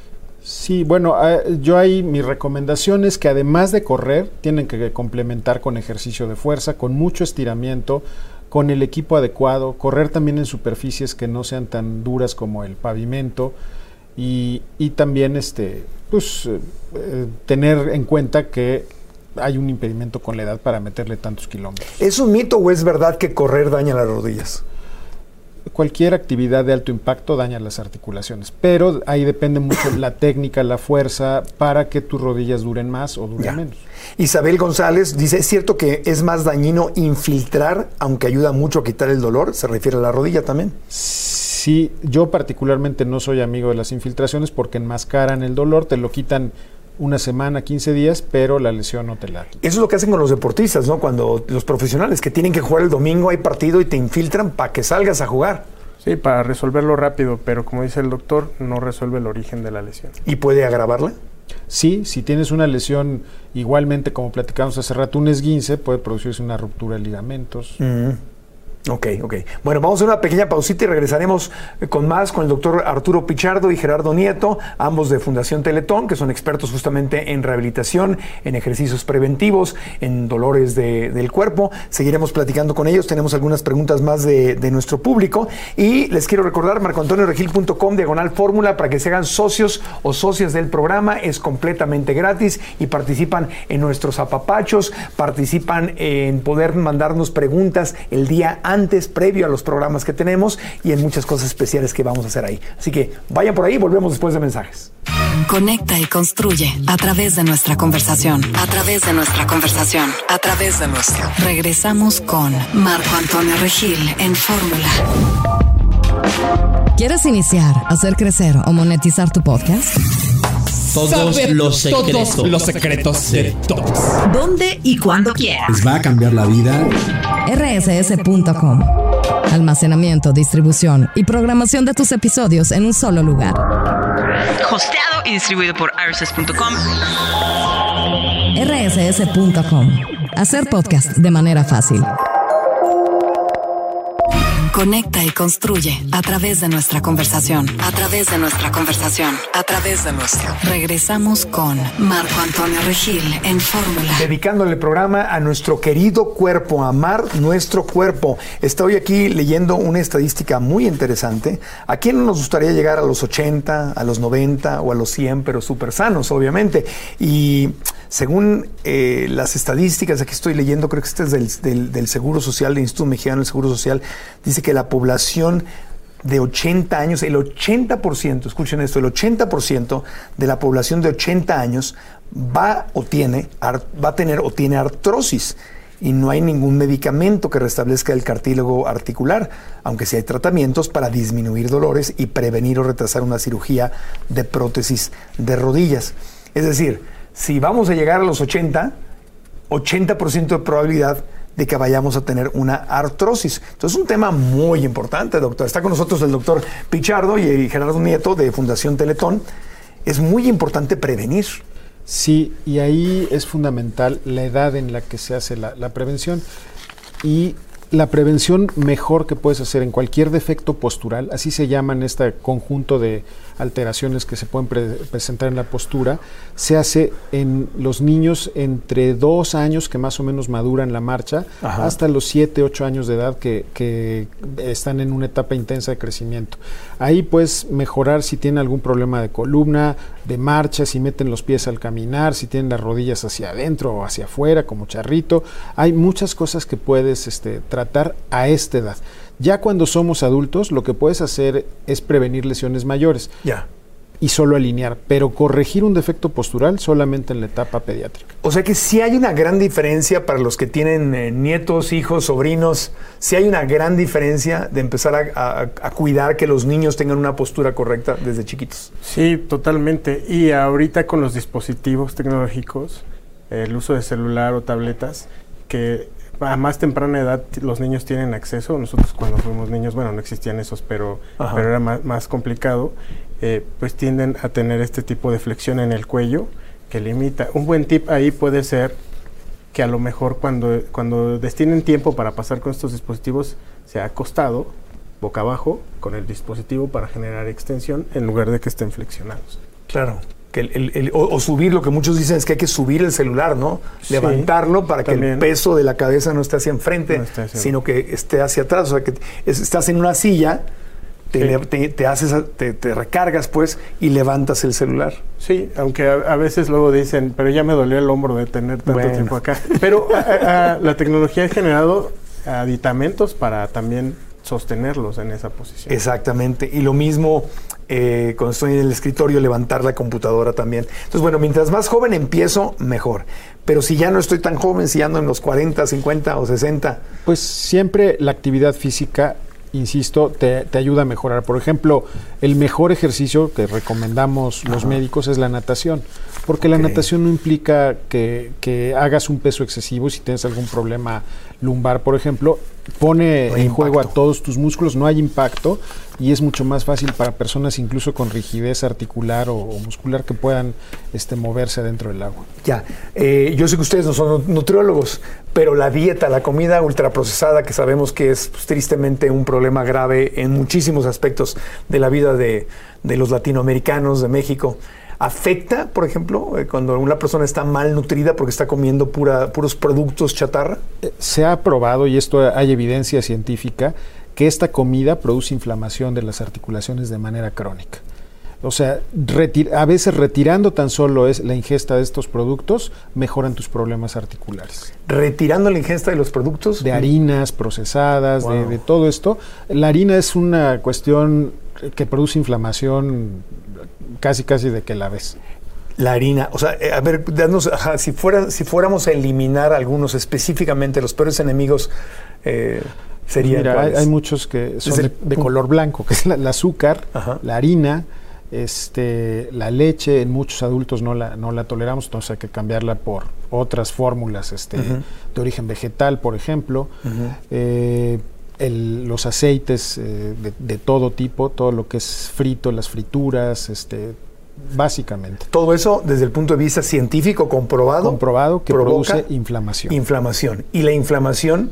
Sí, bueno, eh, yo ahí mi recomendación es que además de correr, tienen que complementar con ejercicio de fuerza, con mucho estiramiento, con el equipo adecuado, correr también en superficies que no sean tan duras como el pavimento y, y también este, pues, eh, tener en cuenta que hay un impedimento con la edad para meterle tantos kilómetros. ¿Es un mito o es verdad que correr daña las rodillas? Cualquier actividad de alto impacto daña las articulaciones, pero ahí depende mucho la técnica, la fuerza, para que tus rodillas duren más o duren ya. menos. Isabel González dice, ¿es cierto que es más dañino infiltrar, aunque ayuda mucho a quitar el dolor? ¿Se refiere a la rodilla también? Sí, yo particularmente no soy amigo de las infiltraciones porque enmascaran el dolor, te lo quitan una semana, quince días, pero la lesión no te la quita. Eso es lo que hacen con los deportistas, ¿no? Cuando los profesionales que tienen que jugar el domingo, hay partido y te infiltran para que salgas a jugar. Sí, para resolverlo rápido, pero como dice el doctor, no resuelve el origen de la lesión. ¿Y puede agravarla? Sí, si tienes una lesión, igualmente como platicamos hace rato, un esguince, puede producirse una ruptura de ligamentos. Mm. Ok, ok. Bueno, vamos a una pequeña pausita y regresaremos con más con el doctor Arturo Pichardo y Gerardo Nieto, ambos de Fundación Teletón, que son expertos justamente en rehabilitación, en ejercicios preventivos, en dolores de, del cuerpo. Seguiremos platicando con ellos, tenemos algunas preguntas más de, de nuestro público y les quiero recordar marco antonio regil punto com diagonal fórmula para que se hagan socios o socias del programa. Es completamente gratis y participan en nuestros apapachos, participan en poder mandarnos preguntas el día antes antes, previo a los programas que tenemos y en muchas cosas especiales que vamos a hacer ahí. Así que vayan por ahí, volvemos después de mensajes. Conecta y construye a través de nuestra conversación, a través de nuestra conversación, a través de nuestro. Regresamos con Marco Antonio Regil en Fórmula. ¿Quieres iniciar, hacer crecer o monetizar tu podcast? Todos Saber los secretos. Todos los secretos de todos. ¿Dónde y cuándo quieras? Les va a cambiar la vida. R S S punto com. Almacenamiento, distribución y programación de tus episodios en un solo lugar. Hosteado y distribuido por R S S punto com. R S S punto com. Hacer podcast de manera fácil. Conecta y construye a través de nuestra conversación, a través de nuestra conversación, a través de nuestro. Regresamos con Marco Antonio Regil en Fórmula. Dedicándole el programa a nuestro querido cuerpo, amar nuestro cuerpo. Estoy aquí leyendo una estadística muy interesante. ¿A quién no nos gustaría llegar a los ochenta, a los noventa o a los cien, pero súper sanos, obviamente? Y según eh, las estadísticas, aquí estoy leyendo, creo que este es del, del, del Seguro Social, del Instituto Mexicano del Seguro Social, dice que la población de ochenta años, el ochenta por ciento, escuchen esto, el ochenta por ciento de la población de ochenta años va o tiene, va a tener o tiene artrosis, y no hay ningún medicamento que restablezca el cartílago articular, aunque sí hay tratamientos para disminuir dolores y prevenir o retrasar una cirugía de prótesis de rodillas. Es decir, si vamos a llegar a los ochenta, ochenta por ciento de probabilidad de que vayamos a tener una artrosis. Entonces es un tema muy importante, doctor. Está con nosotros el doctor Pichardo y Gerardo Nieto de Fundación Teletón. Es muy importante prevenir. Sí, y ahí es fundamental la edad en la que se hace la, la prevención. Y la prevención mejor que puedes hacer en cualquier defecto postural, así se llaman este conjunto de alteraciones que se pueden pre presentar en la postura, se hace en los niños entre dos años que más o menos maduran la marcha, Ajá. hasta los siete, ocho años de edad que, que están en una etapa intensa de crecimiento. Ahí puedes mejorar si tienen algún problema de columna, de marcha, si meten los pies al caminar, si tienen las rodillas hacia adentro o hacia afuera como charrito. Hay muchas cosas que puedes este, tratar a esta edad. Ya cuando somos adultos, lo que puedes hacer es prevenir lesiones mayores. Ya. Y solo alinear, pero corregir un defecto postural solamente en la etapa pediátrica. O sea que sí hay una gran diferencia para los que tienen eh, nietos, hijos, sobrinos. Sí hay una gran diferencia de empezar a, a, a cuidar que los niños tengan una postura correcta desde chiquitos. Sí, totalmente. Y ahorita con los dispositivos tecnológicos, el uso de celular o tabletas, que a más temprana edad los niños tienen acceso. Nosotros cuando fuimos niños, bueno, no existían esos, pero, pero era más, más complicado. Eh, pues tienden a tener este tipo de flexión en el cuello que limita. Un buen tip ahí puede ser que a lo mejor cuando, cuando destinen tiempo para pasar con estos dispositivos, sea acostado, boca abajo, con el dispositivo para generar extensión en lugar de que estén flexionados. Claro. Que el, el, el, o, o subir, lo que muchos dicen es que hay que subir el celular, ¿no? Sí, levantarlo para también. que el peso de la cabeza no esté hacia enfrente, no esté hacia sino que esté hacia atrás. O sea, que es, estás en una silla, te, sí. le, te, te, haces, te, te recargas, pues, y levantas el celular. Sí, aunque a, a veces luego dicen, pero ya me dolió el hombro de tener tanto bueno. tiempo acá. Pero a, a, la tecnología ha generado aditamentos para también sostenerlos en esa posición. Exactamente. Y lo mismo eh, cuando estoy en el escritorio, levantar la computadora también. Entonces, bueno, mientras más joven empiezo, mejor. Pero si ya no estoy tan joven, si ando en los cuarenta, cincuenta o sesenta. Pues siempre la actividad física, insisto, te, te ayuda a mejorar. Por ejemplo, el mejor ejercicio que recomendamos Ajá. los médicos es la natación. Porque okay. la natación no implica que, que hagas un peso excesivo. Si tienes algún problema lumbar, por ejemplo, pone no en impacto. juego a todos tus músculos, no hay impacto y es mucho más fácil para personas incluso con rigidez articular o, o muscular que puedan este, moverse dentro del agua. Ya, eh, yo sé que ustedes no son nutriólogos, pero la dieta, la comida ultraprocesada, que sabemos que es pues, tristemente un problema grave en muchísimos aspectos de la vida de, de los latinoamericanos, de México, ¿afecta, por ejemplo, eh, cuando una persona está mal nutrida porque está comiendo pura, puros productos chatarra? Se ha probado, y esto hay evidencia científica, que esta comida produce inflamación de las articulaciones de manera crónica. O sea, a veces retirando tan solo es la ingesta de estos productos, mejoran tus problemas articulares. ¿Retirando la ingesta de los productos? De harinas procesadas, wow. de, de todo esto. La harina es una cuestión que produce inflamación casi casi de que la ves. La harina, o sea, eh, a ver, danos, ajá, si, fuera, si fuéramos a eliminar algunos específicamente, los peores enemigos eh, serían. Mira, hay, hay muchos que son de, de color blanco, que es la, el azúcar, ajá. la harina, este, la leche. En muchos adultos no la, no la toleramos, entonces hay que cambiarla por otras fórmulas este, uh-huh. de origen vegetal, por ejemplo. Uh-huh. eh, el, los aceites eh, de, de todo tipo, todo lo que es frito, las frituras, este básicamente. Todo eso desde el punto de vista científico comprobado. Comprobado que produce inflamación. Inflamación. Y la inflamación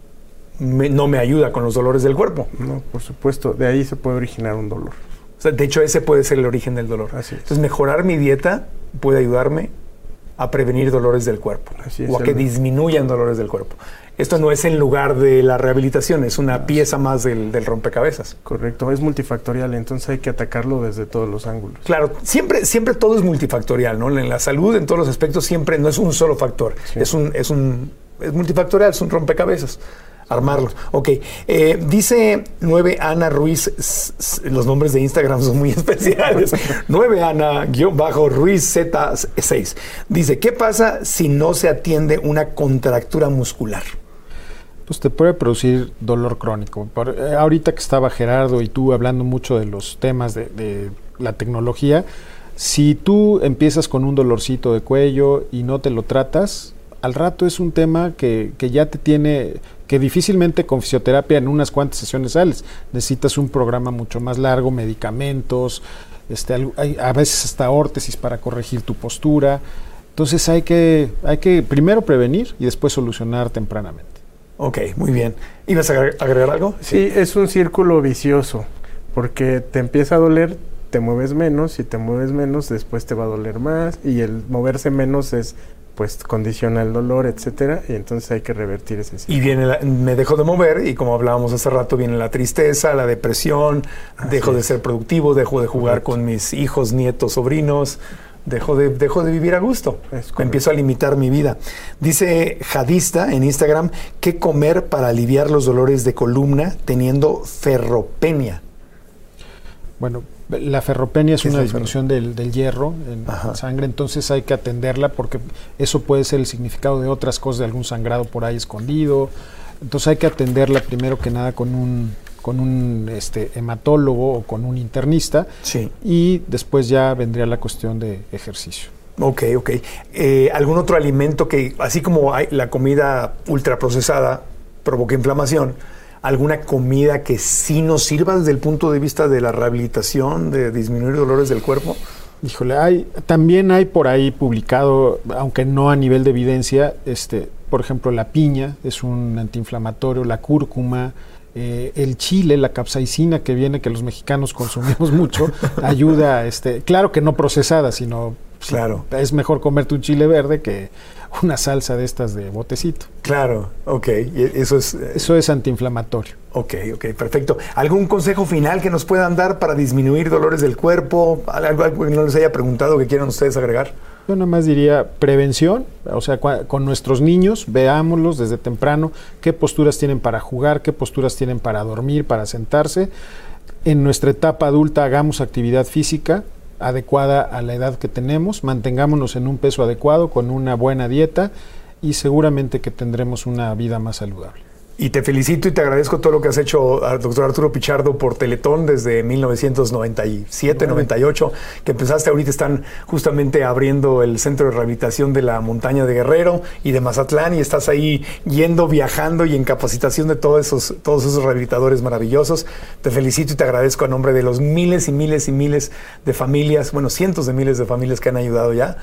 me, no me ayuda con los dolores del cuerpo. No, por supuesto. De ahí se puede originar un dolor. O sea, de hecho, ese puede ser el origen del dolor. Así es. Entonces, mejorar mi dieta puede ayudarme a prevenir dolores del cuerpo. Así es, o a que disminuyan dolores del cuerpo. Esto no es en lugar de la rehabilitación, es una pieza más del, del rompecabezas. Correcto, es multifactorial, entonces hay que atacarlo desde todos los ángulos. Claro, siempre, siempre todo es multifactorial, ¿no? En la salud, en todos los aspectos, siempre no es un solo factor, sí. es, un, es, un, es multifactorial, es un rompecabezas. Armarlos. Ok. Eh, dice nueve Ana Ruiz, s- s- los nombres de Instagram son muy especiales. nueve Ana guión bajo Ruiz Z seis. Dice, ¿qué pasa si no se atiende una contractura muscular? Pues te puede producir dolor crónico. Por, eh, ahorita que estaba Gerardo y tú hablando mucho de los temas de, de la tecnología, si tú empiezas con un dolorcito de cuello y no te lo tratas, al rato es un tema que, que ya te tiene, que difícilmente con fisioterapia en unas cuantas sesiones sales. Necesitas un programa mucho más largo, medicamentos, este, hay, a veces hasta órtesis para corregir tu postura. Entonces hay que, hay que primero prevenir y después solucionar tempranamente. Ok, muy bien. ¿Ibas a agregar algo? Sí, sí, es un círculo vicioso, porque te empieza a doler, te mueves menos, y te mueves menos, después te va a doler más, y el moverse menos es, pues, condiciona el dolor, etcétera, y entonces hay que revertir ese círculo. Y viene la, me dejo de mover, y como hablábamos hace rato, viene la tristeza, la depresión, Así dejo es. de ser productivo, dejo de jugar Correcto. con mis hijos, nietos, sobrinos, Dejo de, dejo de vivir a gusto. Empiezo a limitar mi vida. Dice Jadista en Instagram, ¿qué comer para aliviar los dolores de columna teniendo ferropenia? Bueno, la ferropenia es una disminución del, del hierro en la sangre, entonces hay que atenderla porque eso puede ser el significado de otras cosas, de algún sangrado por ahí escondido. Entonces hay que atenderla primero que nada con un... con un este, hematólogo o con un internista, sí. y después ya vendría la cuestión de ejercicio. Ok, ok. Eh, ¿Algún otro alimento que, así como hay la comida ultraprocesada provoca inflamación, alguna comida que sí nos sirva desde el punto de vista de la rehabilitación, de disminuir dolores del cuerpo? Híjole, hay, también hay por ahí publicado, aunque no a nivel de evidencia, este, por ejemplo, la piña es un antiinflamatorio, la cúrcuma, Eh, el chile, la capsaicina que viene, que los mexicanos consumimos mucho, ayuda, este, claro que no procesada, sino claro. es mejor comerte un chile verde que una salsa de estas de botecito. Claro, ok, eso es... Eh, eso es antiinflamatorio. Ok, ok, perfecto. ¿Algún consejo final que nos puedan dar para disminuir dolores del cuerpo? ¿Algo, algo que no les haya preguntado que quieran ustedes agregar? Yo nada más diría prevención, o sea, con nuestros niños, veámoslos desde temprano, qué posturas tienen para jugar, qué posturas tienen para dormir, para sentarse. En nuestra etapa adulta hagamos actividad física adecuada a la edad que tenemos, mantengámonos en un peso adecuado, con una buena dieta, y seguramente que tendremos una vida más saludable. Y te felicito y te agradezco todo lo que has hecho, doctor Arturo Pichardo, por Teletón desde mil novecientos noventa y siete, noventa y ocho, que empezaste. Ahorita están justamente abriendo el centro de rehabilitación de la montaña de Guerrero y de Mazatlán, y estás ahí yendo, viajando y en capacitación de todos esos, todos esos rehabilitadores maravillosos. Te felicito y te agradezco a nombre de los miles y miles y miles de familias, bueno, cientos de miles de familias que han ayudado ya.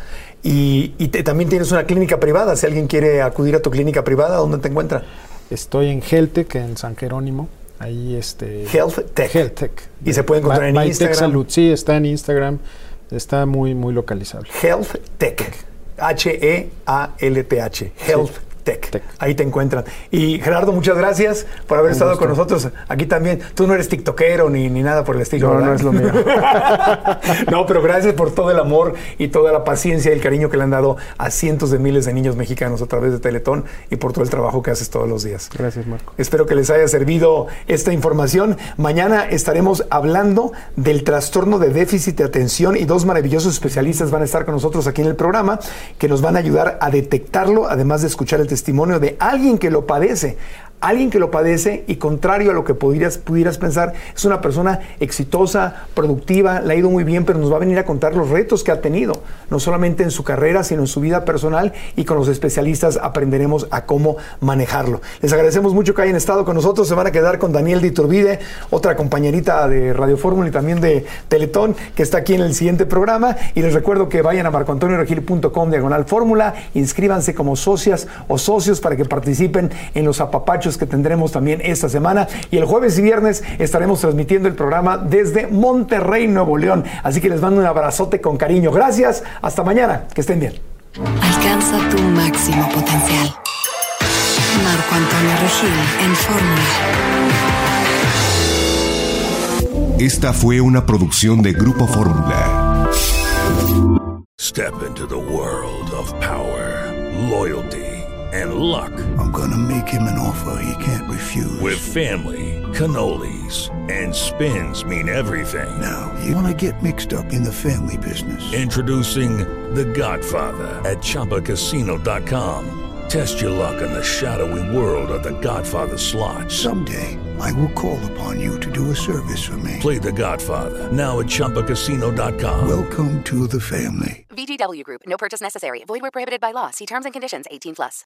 Y, y te, también tienes una clínica privada. Si alguien quiere acudir a tu clínica privada, ¿dónde te encuentra? Estoy en HealthTech, en San Jerónimo. Ahí este... HealthTech. HealthTech. Y se puede encontrar By, en Instagram. Salud, sí, está en Instagram. Está muy, muy localizable. HealthTech. H E A L T H. HealthTech. Tech. Tech. Ahí te encuentran. Y Gerardo, muchas gracias por haber Un estado gusto. con nosotros aquí también. Tú no eres tiktokero ni, ni nada por el estilo, No, ¿verdad? no es lo mío. No, pero gracias por todo el amor y toda la paciencia y el cariño que le han dado a cientos de miles de niños mexicanos a través de Teletón y por todo el trabajo que haces todos los días. Gracias, Marco. Espero que les haya servido esta información. Mañana estaremos hablando del trastorno de déficit de atención y dos maravillosos especialistas van a estar con nosotros aquí en el programa que nos van a ayudar a detectarlo, además de escuchar el testimonio de alguien que lo padece. Alguien que lo padece y contrario a lo que pudieras, pudieras pensar, es una persona exitosa, productiva, le ha ido muy bien, pero nos va a venir a contar los retos que ha tenido, no solamente en su carrera, sino en su vida personal, y con los especialistas aprenderemos a cómo manejarlo. Les agradecemos mucho que hayan estado con nosotros. Se van a quedar con Daniel de Iturbide, otra compañerita de Radio Fórmula y también de Teletón, que está aquí en el siguiente programa. Y les recuerdo que vayan a marcoantonioregil.com diagonal fórmula, inscríbanse como socias o socios para que participen en los apapachos que tendremos también esta semana, y el jueves y viernes estaremos transmitiendo el programa desde Monterrey, Nuevo León, así que les mando un abrazote con cariño. Gracias, hasta mañana, que estén bien. Alcanza tu máximo potencial. Marco Antonio Regil en Fórmula. Esta fue una producción de Grupo Fórmula. Step into the world of power, loyalty, and luck. I'm gonna make him an offer he can't refuse. With family, cannolis, and spins mean everything. Now, you wanna get mixed up in the family business. Introducing The Godfather at Chumba Casino dot com. Test your luck in the shadowy world of The Godfather slot. Someday, I will call upon you to do a service for me. Play The Godfather, now at Chumba Casino dot com. Welcome to the family. V G W Group. No purchase necessary. Void where prohibited by law. See terms and conditions. eighteen plus.